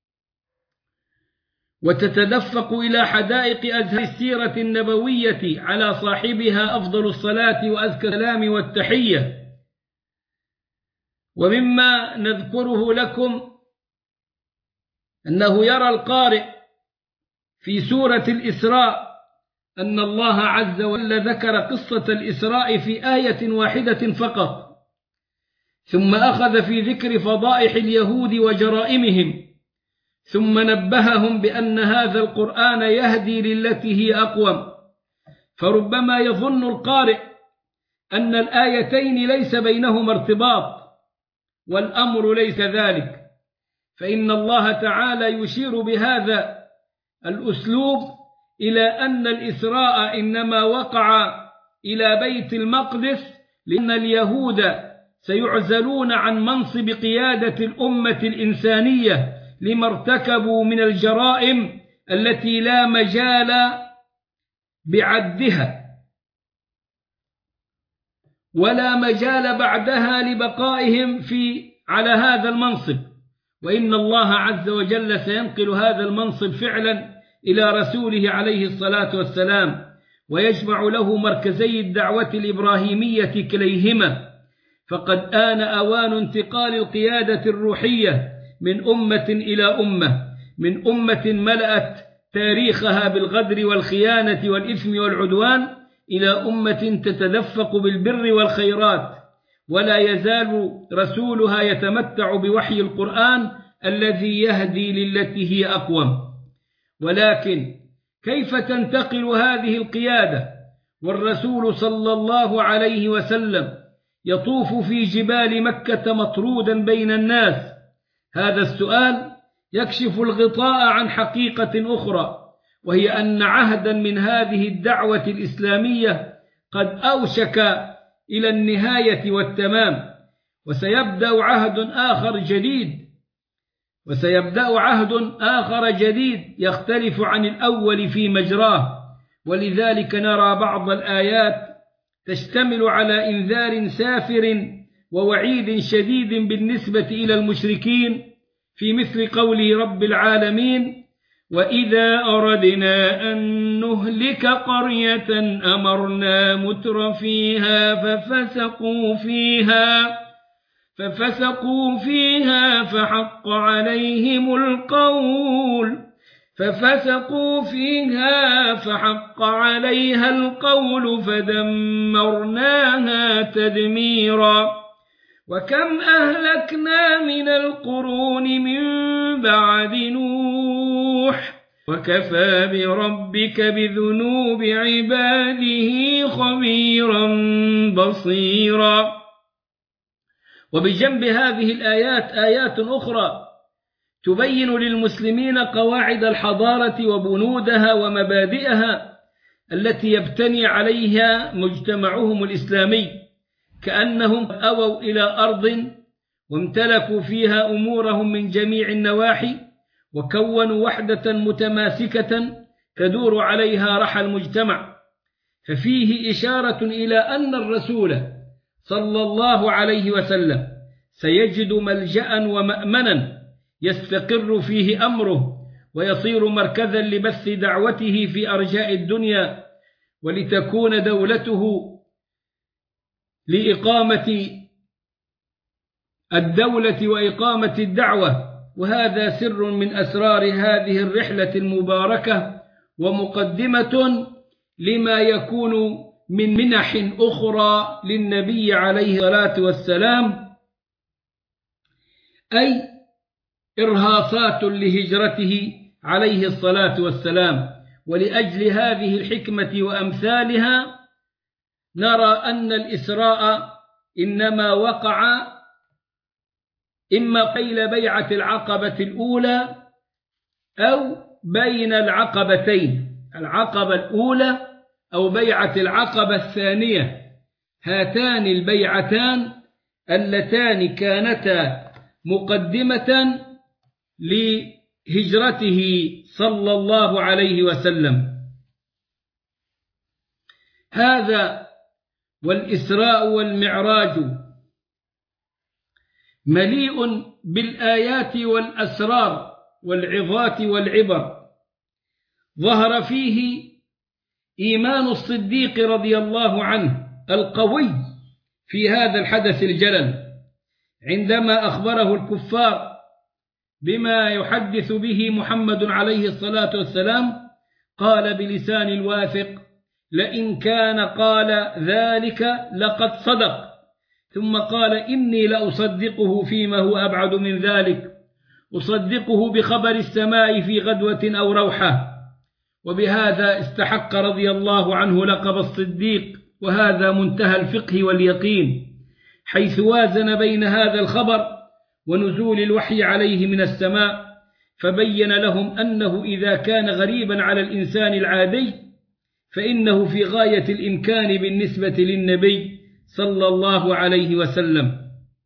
وتتدفق إلى حدائق أزهار السيرة النبوية على صاحبها أفضل الصلاة وأزكى السلام والتحية. ومما نذكره لكم أنه يرى القارئ في سورة الإسراء أن الله عز وجل ذكر قصة الإسراء في آية واحدة فقط، ثم أخذ في ذكر فضائح اليهود وجرائمهم، ثم نبههم بأن هذا القرآن يهدي للتي هي أقوم. فربما يظن القارئ أن الآيتين ليس بينهما ارتباط، والأمر ليس ذلك، فإن الله تعالى يشير بهذا الأسلوب إلى أن الإسراء إنما وقع إلى بيت المقدس لأن اليهود سيعزلون عن منصب قيادة الأمة الإنسانية لما ارتكبوا من الجرائم التي لا مجال بعدها ولا مجال بعدها لبقائهم في على هذا المنصب، وإن الله عز وجل سينقل هذا المنصب فعلا إلى رسوله عليه الصلاة والسلام، ويجمع له مركزي الدعوة الإبراهيمية كليهما. فقد آن أوان انتقال القيادة الروحية من أمة إلى أمة، من أمة ملأت تاريخها بالغدر والخيانة والإثم والعدوان إلى أمة تتدفق بالبر والخيرات، ولا يزال رسولها يتمتع بوحي القرآن الذي يهدي للتي هي أقوم. ولكن كيف تنتقل هذه القيادة والرسول صلى الله عليه وسلم يطوف في جبال مكة مطرودا بين الناس؟ هذا السؤال يكشف الغطاء عن حقيقة أخرى، وهي أن عهدا من هذه الدعوة الإسلامية قد أوشك إلى النهاية والتمام، وسيبدأ عهد آخر جديد وسيبدأ عهد آخر جديد يختلف عن الأول في مجراه. ولذلك نرى بعض الآيات تشتمل على إنذار سافر ووعيد شديد بالنسبة إلى المشركين، في مثل قوله رب العالمين: وإذا أردنا أن نهلك قرية أمرنا متر فيها ففسقوا فيها ففسقوا فيها فحق عليهم القول ففسقوا فيها فحق عليها القول فدمرناها تدميرا. وكم أهلكنا من القرون من بعد نوح وكفى بربك بذنوب عباده خبيرا بصيرا. وبجنب هذه الآيات آيات أخرى تبين للمسلمين قواعد الحضارة وبنودها ومبادئها التي يبتني عليها مجتمعهم الإسلامي، كأنهم أووا إلى أرض وامتلكوا فيها أمورهم من جميع النواحي، وكونوا وحدة متماسكة تدور عليها رحى المجتمع. ففيه إشارة إلى أن الرسول صلى الله عليه وسلم سيجد ملجأ ومأمنا يستقر فيه أمره، ويصير مركزا لبث دعوته في أرجاء الدنيا، ولتكون دولته لإقامة الدولة وإقامة الدعوة. وهذا سر من أسرار هذه الرحلة المباركة، ومقدمة لما يكون من منح أخرى للنبي عليه الصلاة والسلام، أي إرهاصات لهجرته عليه الصلاة والسلام. ولأجل هذه الحكمة وأمثالها نرى أن الإسراء إنما وقع إما قبل بيعة العقبة الأولى أو بين العقبتين، العقبة الأولى أو بيعة العقبة الثانية. هاتان البيعتان اللتان كانتا مقدمة لهجرته صلى الله عليه وسلم. هذا والإسراء والمعراج مليء بالآيات والأسرار والعظات والعبر، ظهر فيه إيمان الصديق رضي الله عنه القوي في هذا الحدث الجلل، عندما أخبره الكفار بما يحدث به محمد عليه الصلاة والسلام قال بلسان الواثق: لئن كان قال ذلك لقد صدق. ثم قال: إني لأصدقه فيما هو أبعد من ذلك، أصدقه بخبر السماء في غدوة أو روحة. وبهذا استحق رضي الله عنه لقب الصديق، وهذا منتهى الفقه واليقين، حيث وازن بين هذا الخبر ونزول الوحي عليه من السماء، فبين لهم أنه إذا كان غريبا على الإنسان العادي فإنه في غاية الإمكان بالنسبة للنبي صلى الله عليه وسلم.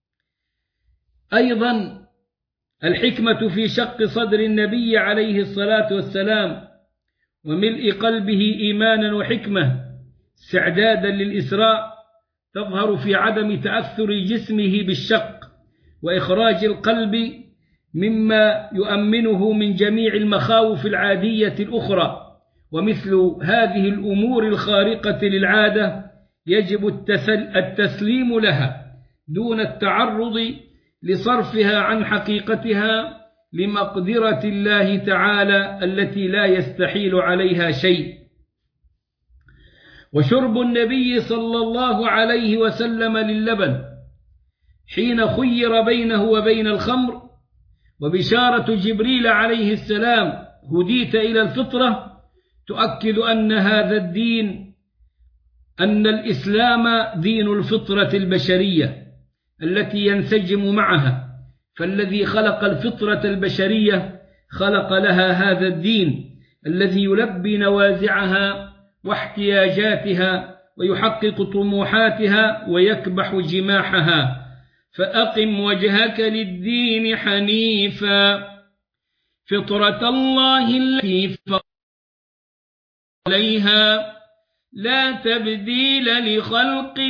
أيضا الحكمة في شق صدر النبي عليه الصلاة والسلام وملء قلبه إيمانا وحكمة استعدادا للإسراء تظهر في عدم تأثر جسمه بالشق وإخراج القلب مما يؤمنه من جميع المخاوف العادية الأخرى. ومثل هذه الأمور الخارقة للعادة يجب التسليم لها دون التعرض لصرفها عن حقيقتها لمقدرة الله تعالى التي لا يستحيل عليها شيء. وشرب النبي صلى الله عليه وسلم للبن حين خير بينه وبين الخمر، وبشارة جبريل عليه السلام: هديت إلى الفطرة، تؤكد أن هذا الدين، أن الإسلام دين الفطرة البشرية التي ينسجم معها، فالذي خلق الفطرة البشرية خلق لها هذا الدين الذي يلبي نوازعها واحتياجاتها ويحقق طموحاتها ويكبح جماحها. فأقم وجهك للدين حنيفا فطرة الله التي فطر عليها لا تبديل لخلق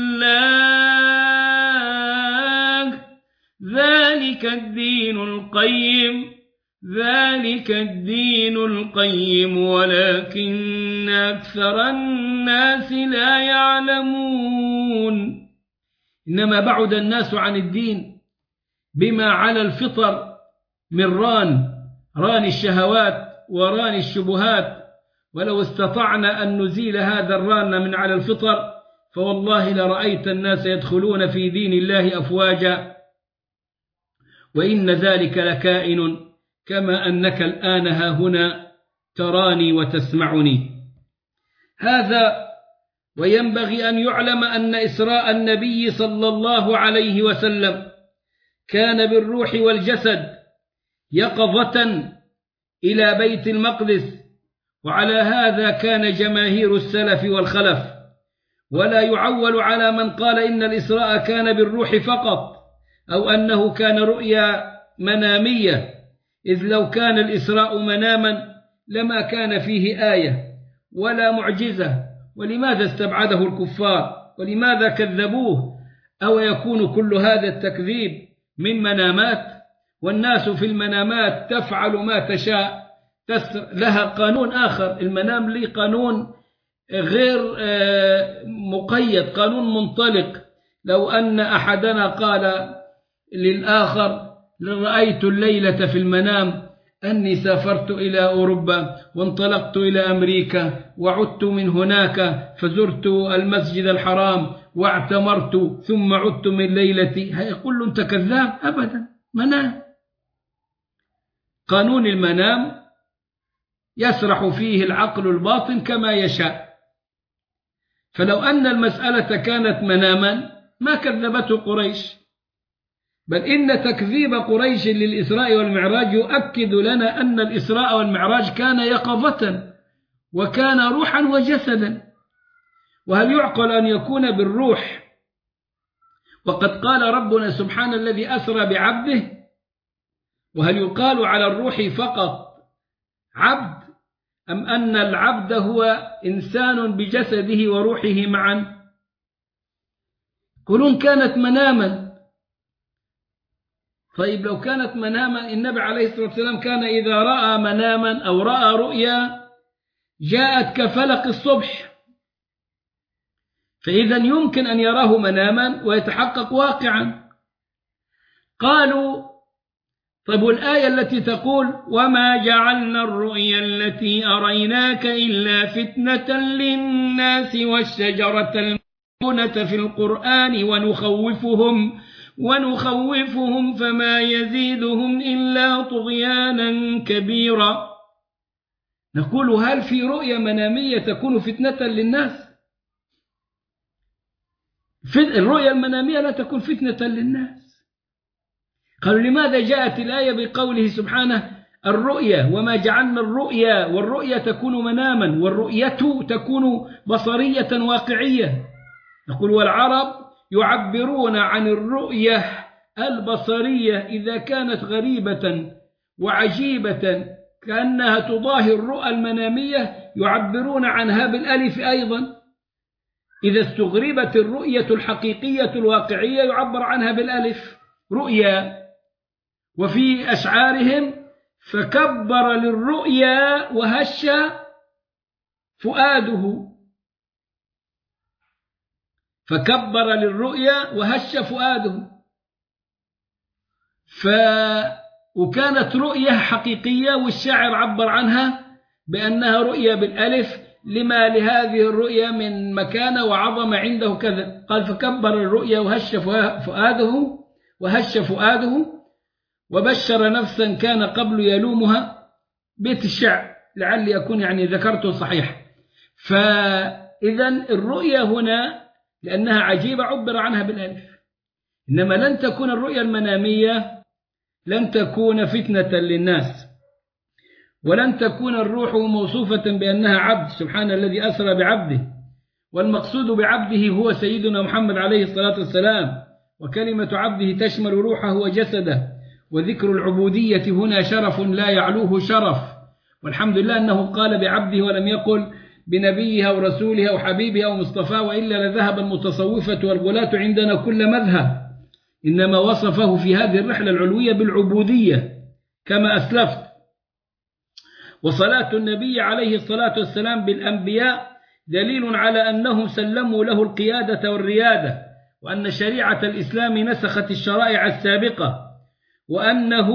الله ذلك الدين القيم ذلك الدين القيم ولكن أكثر الناس لا يعلمون. إنما بعد الناس عن الدين بما على الفطر من ران ران الشهوات وران الشبهات. ولو استطعنا أن نزيل هذا الران من على الفطر فوالله لرأيت الناس يدخلون في دين الله أفواجا، وإن ذلك لكائن كما أنك الآن ها هنا تراني وتسمعني. هذا وينبغي أن يعلم أن إسراء النبي صلى الله عليه وسلم كان بالروح والجسد يقظة إلى بيت المقدس، وعلى هذا كان جماهير السلف والخلف. ولا يعول على من قال إن الإسراء كان بالروح فقط أو أنه كان رؤيا منامية، إذ لو كان الإسراء مناما لما كان فيه آية ولا معجزة. ولماذا استبعده الكفار ولماذا كذبوه؟ أو يكون كل هذا التكذيب من منامات؟ والناس في المنامات تفعل ما تشاء، لها قانون آخر. المنام لي قانون غير مقيد، قانون منطلق. لو أن أحدنا قال للآخر: رأيت الليلة في المنام أني سافرت إلى أوروبا وانطلقت إلى أمريكا وعدت من هناك فزرت المسجد الحرام واعتمرت ثم عدت من ليلتي، هيقول له أنت كذاب؟ أبدا، منام. قانون المنام يسرح فيه العقل الباطن كما يشاء. فلو أن المسألة كانت مناما ما كذبته قريش، بل إن تكذيب قريش للإسراء والمعراج يؤكد لنا أن الإسراء والمعراج كان يقظة وكان روحا وجسدا. وهل يعقل أن يكون بالروح وقد قال ربنا سبحانه الذي أسرى بعبده؟ وهل يقال على الروح فقط عبد، أم أن العبد هو إنسان بجسده وروحه معا؟ يقولون كانت مناما. طيب لو كانت مناما، النبي عليه الصلاة والسلام كان إذا رأى مناما أو رأى رؤيا جاءت كفلق الصبح، فإذا يمكن أن يراه مناما ويتحقق واقعا. قالوا طيب الآية التي تقول وما جعلنا الرؤيا التي أريناك إلا فتنة للناس والشجرة الملعونة في القرآن ونخوفهم ونخوفهم فما يزيدهم إلا طغيانا كبيرا. نقول هل في رؤيا منامية تكون فتنة للناس؟ الرؤيا المنامية لا تكون فتنة للناس. قالوا لماذا جاءت الآية بقوله سبحانه الرؤيا وما جعلنا الرؤيا، والرؤيا تكون مناما والرؤية تكون بصرية واقعية؟ نقول والعرب يعبرون عن الرؤية البصرية إذا كانت غريبة وعجيبة كأنها تضاهي الرؤى المنامية يعبرون عنها بالألف أيضا. إذا استغربت الرؤية الحقيقية الواقعية يعبر عنها بالألف رؤيا. وفي أشعارهم فكبر للرؤيا وهش فؤاده، فكبر للرؤيا وهش فؤاده. ف وكانت رؤية حقيقية والشاعر عبر عنها بأنها رؤية بالألف لما لهذه الرؤية من مكانة وعظمة عنده كذا. قال فكبر الرؤيا وهش فؤاده وهش فؤاده وبشر نفسا كان قبل يلومها. بيت الشعر لعلي أكون يعني ذكرته صحيح. فإذا الرؤيا هنا لأنها عجيبة عبر عنها بالألف، إنما لن تكون الرؤيا المنامية لن تكون فتنة للناس، ولن تكون الروح موصوفة بأنها عبد سبحان الذي أسرى بعبده. والمقصود بعبده هو سيدنا محمد عليه الصلاة والسلام، وكلمة عبده تشمل روحه وجسده. وذكر العبودية هنا شرف لا يعلوه شرف، والحمد لله أنه قال بعبده ولم يقل بنبيه أو رسوله أو حبيبه أو مصطفاه، وإلا لذهب المتصوفة والغلاة عندنا كل مذهب، إنما وصفه في هذه الرحلة العلوية بالعبودية كما أسلفت. وصلاة النبي عليه الصلاة والسلام بالأنبياء دليل على أنهم سلموا له القيادة والريادة، وأن شريعة الإسلام نسخت الشرائع السابقة، وأنه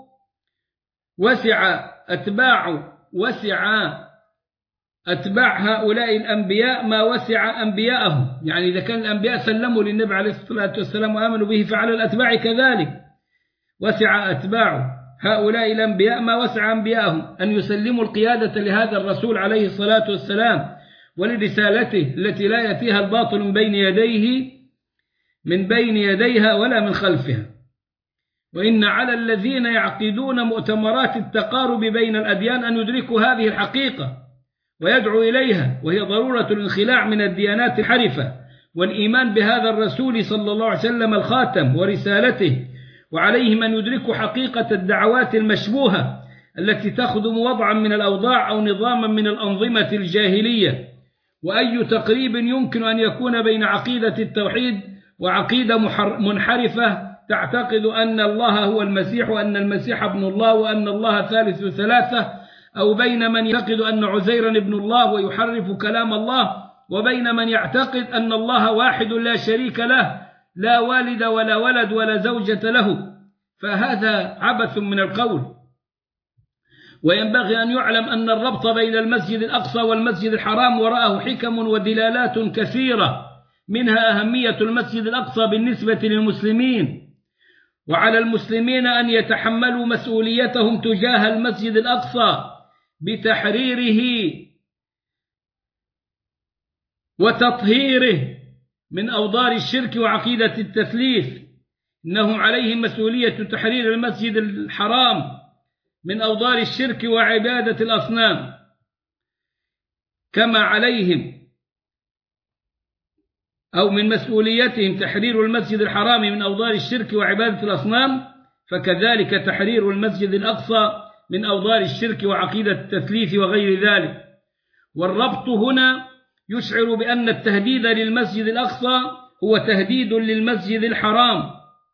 وسع أتباع وسع أتباع هؤلاء الأنبياء ما وسع أنبياءهم. يعني إذا كان الأنبياء سلموا للنبي عليه الصلاة والسلام وآمنوا به فعلى الأتباع كذلك. وسع أتباع هؤلاء الأنبياء ما وسع أنبياءهم أن يسلموا القيادة لهذا الرسول عليه الصلاة والسلام ولرسالته التي لا يأتيها الباطل من بين يديه من بين يديها ولا من خلفها. وإن على الذين يعقدون مؤتمرات التقارب بين الأديان أن يدركوا هذه الحقيقة ويدعو إليها، وهي ضرورة الانخلاع من الديانات الحرفة والإيمان بهذا الرسول صلى الله عليه وسلم الخاتم ورسالته. وعليهم أن يدركوا حقيقة الدعوات المشبوهة التي تخدم وضعا من الأوضاع أو نظاما من الأنظمة الجاهلية. وأي تقريب يمكن أن يكون بين عقيدة التوحيد وعقيدة منحرفة تعتقد أن الله هو المسيح وأن المسيح ابن الله وأن الله ثالث ثلاثة، أو بين من يعتقد أن عزيرا ابن الله ويحرف كلام الله، وبين من يعتقد أن الله واحد لا شريك له لا والد ولا ولد ولا زوجة له، فهذا عبث من القول. وينبغي أن يعلم أن الربط بين المسجد الأقصى والمسجد الحرام وراءه حكم ودلالات كثيرة، منها أهمية المسجد الأقصى بالنسبة للمسلمين، وعلى المسلمين أن يتحملوا مسؤوليتهم تجاه المسجد الأقصى بتحريره وتطهيره من أوضار الشرك وعقيدة التثليث. إنهم عليهم مسؤولية تحرير المسجد الحرام من أوضار الشرك وعبادة الأصنام، كما عليهم أو من مسؤوليتهم تحرير المسجد الحرام من أوضار الشرك وعبادة الأصنام، فكذلك تحرير المسجد الأقصى من أوضار الشرك وعقيدة التثليث وغير ذلك. والربط هنا يشعر بأن التهديد للمسجد الأقصى هو تهديد للمسجد الحرام،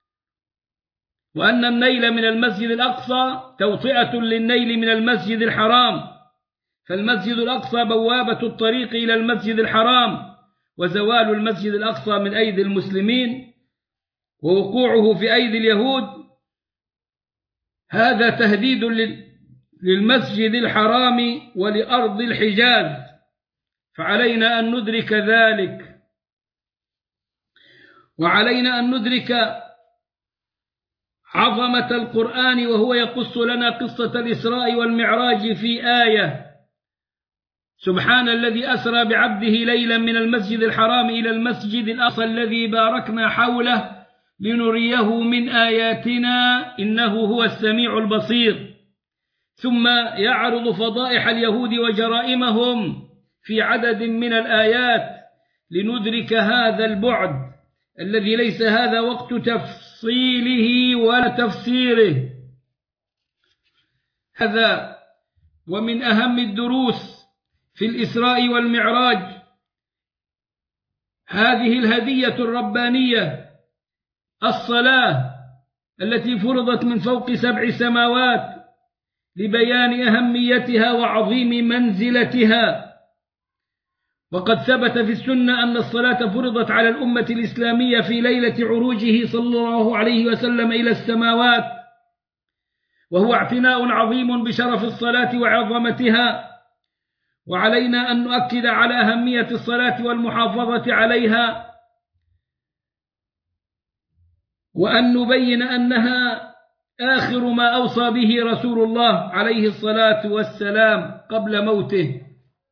وأن النيل من المسجد الأقصى توطئة للنيل من المسجد الحرام، فالمسجد الأقصى بوابة الطريق إلى المسجد الحرام، وزوال المسجد الأقصى من أيدي المسلمين ووقوعه في أيدي اليهود هذا تهديد للمسجد الحرام ولأرض الحجاز، فعلينا أن ندرك ذلك. وعلينا أن ندرك عظمة القرآن وهو يقص لنا قصة الإسراء والمعراج في آية: سبحان الذي أسرى بعبده ليلا من المسجد الحرام إلى المسجد الأقصى الذي باركنا حوله لنريه من آياتنا إنه هو السميع البصير. ثم يعرض فضائح اليهود وجرائمهم في عدد من الآيات لندرك هذا البعد الذي ليس هذا وقت تفصيله ولا تفسيره. هذا ومن أهم الدروس في الإسراء والمعراج هذه الهدية الربانية الصلاة التي فرضت من فوق سبع سماوات لبيان أهميتها وعظيم منزلتها. وقد ثبت في السنة أن الصلاة فرضت على الأمة الإسلامية في ليلة عروجه صلى الله عليه وسلم إلى السماوات، وهو اعتناء عظيم بشرف الصلاة وعظمتها. وعلينا أن نؤكد على أهمية الصلاة والمحافظة عليها، وأن نبين أنها آخر ما أوصى به رسول الله عليه الصلاة والسلام قبل موته،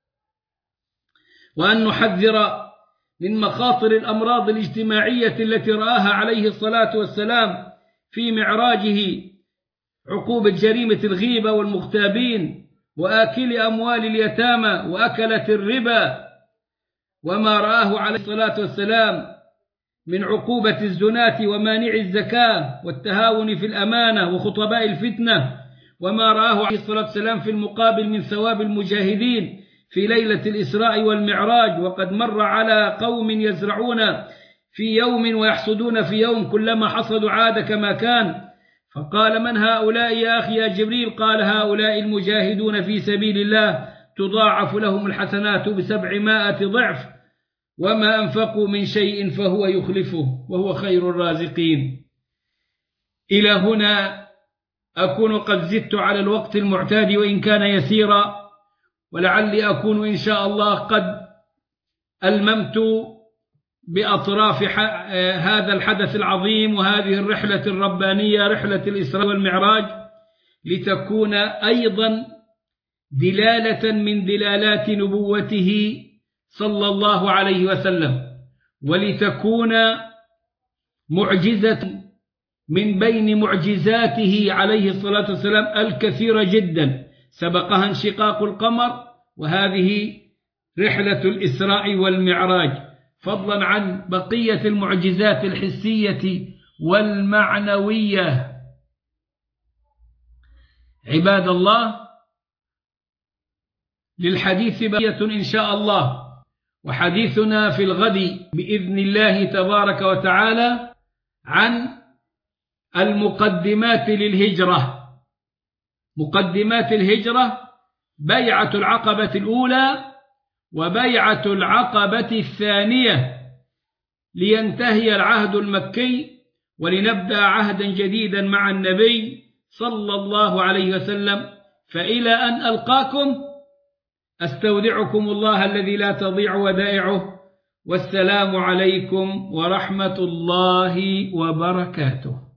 وأن نحذر من مخاطر الأمراض الاجتماعية التي رآها عليه الصلاة والسلام في معراجه: عقوبة جريمة الغيبة والمغتابين وآكل أموال اليتامى وأكلة الربا، وما رآه عليه الصلاة والسلام من عقوبة الزناة ومانع الزكاة والتهاون في الأمانة وخطباء الفتنة، وما رآه عليه الصلاة والسلام في المقابل من ثواب المجاهدين في ليلة الإسراء والمعراج. وقد مر على قوم يزرعون في يوم ويحصدون في يوم، كلما حصدوا عاد كما كان، فقال: من هؤلاء يا أخي يا جبريل؟ قال: هؤلاء المجاهدون في سبيل الله تضاعف لهم الحسنات بسبعمائة ضعف، وما أنفقوا من شيء فهو يخلفه وهو خير الرازقين. إلى هنا أكون قد زدت على الوقت المعتاد وإن كان يسيرا، ولعلي أكون إن شاء الله قد ألممت بأطراف هذا الحدث العظيم وهذه الرحلة الربانية، رحلة الإسراء والمعراج، لتكون أيضا دلالة من دلالات نبوته صلى الله عليه وسلم، ولتكون معجزة من بين معجزاته عليه الصلاة والسلام الكثيرة جدا سبقها انشقاق القمر، وهذه رحلة الإسراء والمعراج، فضلا عن بقية المعجزات الحسية والمعنوية. عباد الله، للحديث بقية إن شاء الله، وحديثنا في الغد بإذن الله تبارك وتعالى عن المقدمات للهجرة. مقدمات الهجرة: بيعة العقبة الأولى وبيعة العقبة الثانية، لينتهي العهد المكي ولنبدأ عهدا جديدا مع النبي صلى الله عليه وسلم. فإلى أن ألقاكم أستودعكم الله الذي لا تضيع ودائعه، والسلام عليكم ورحمة الله وبركاته.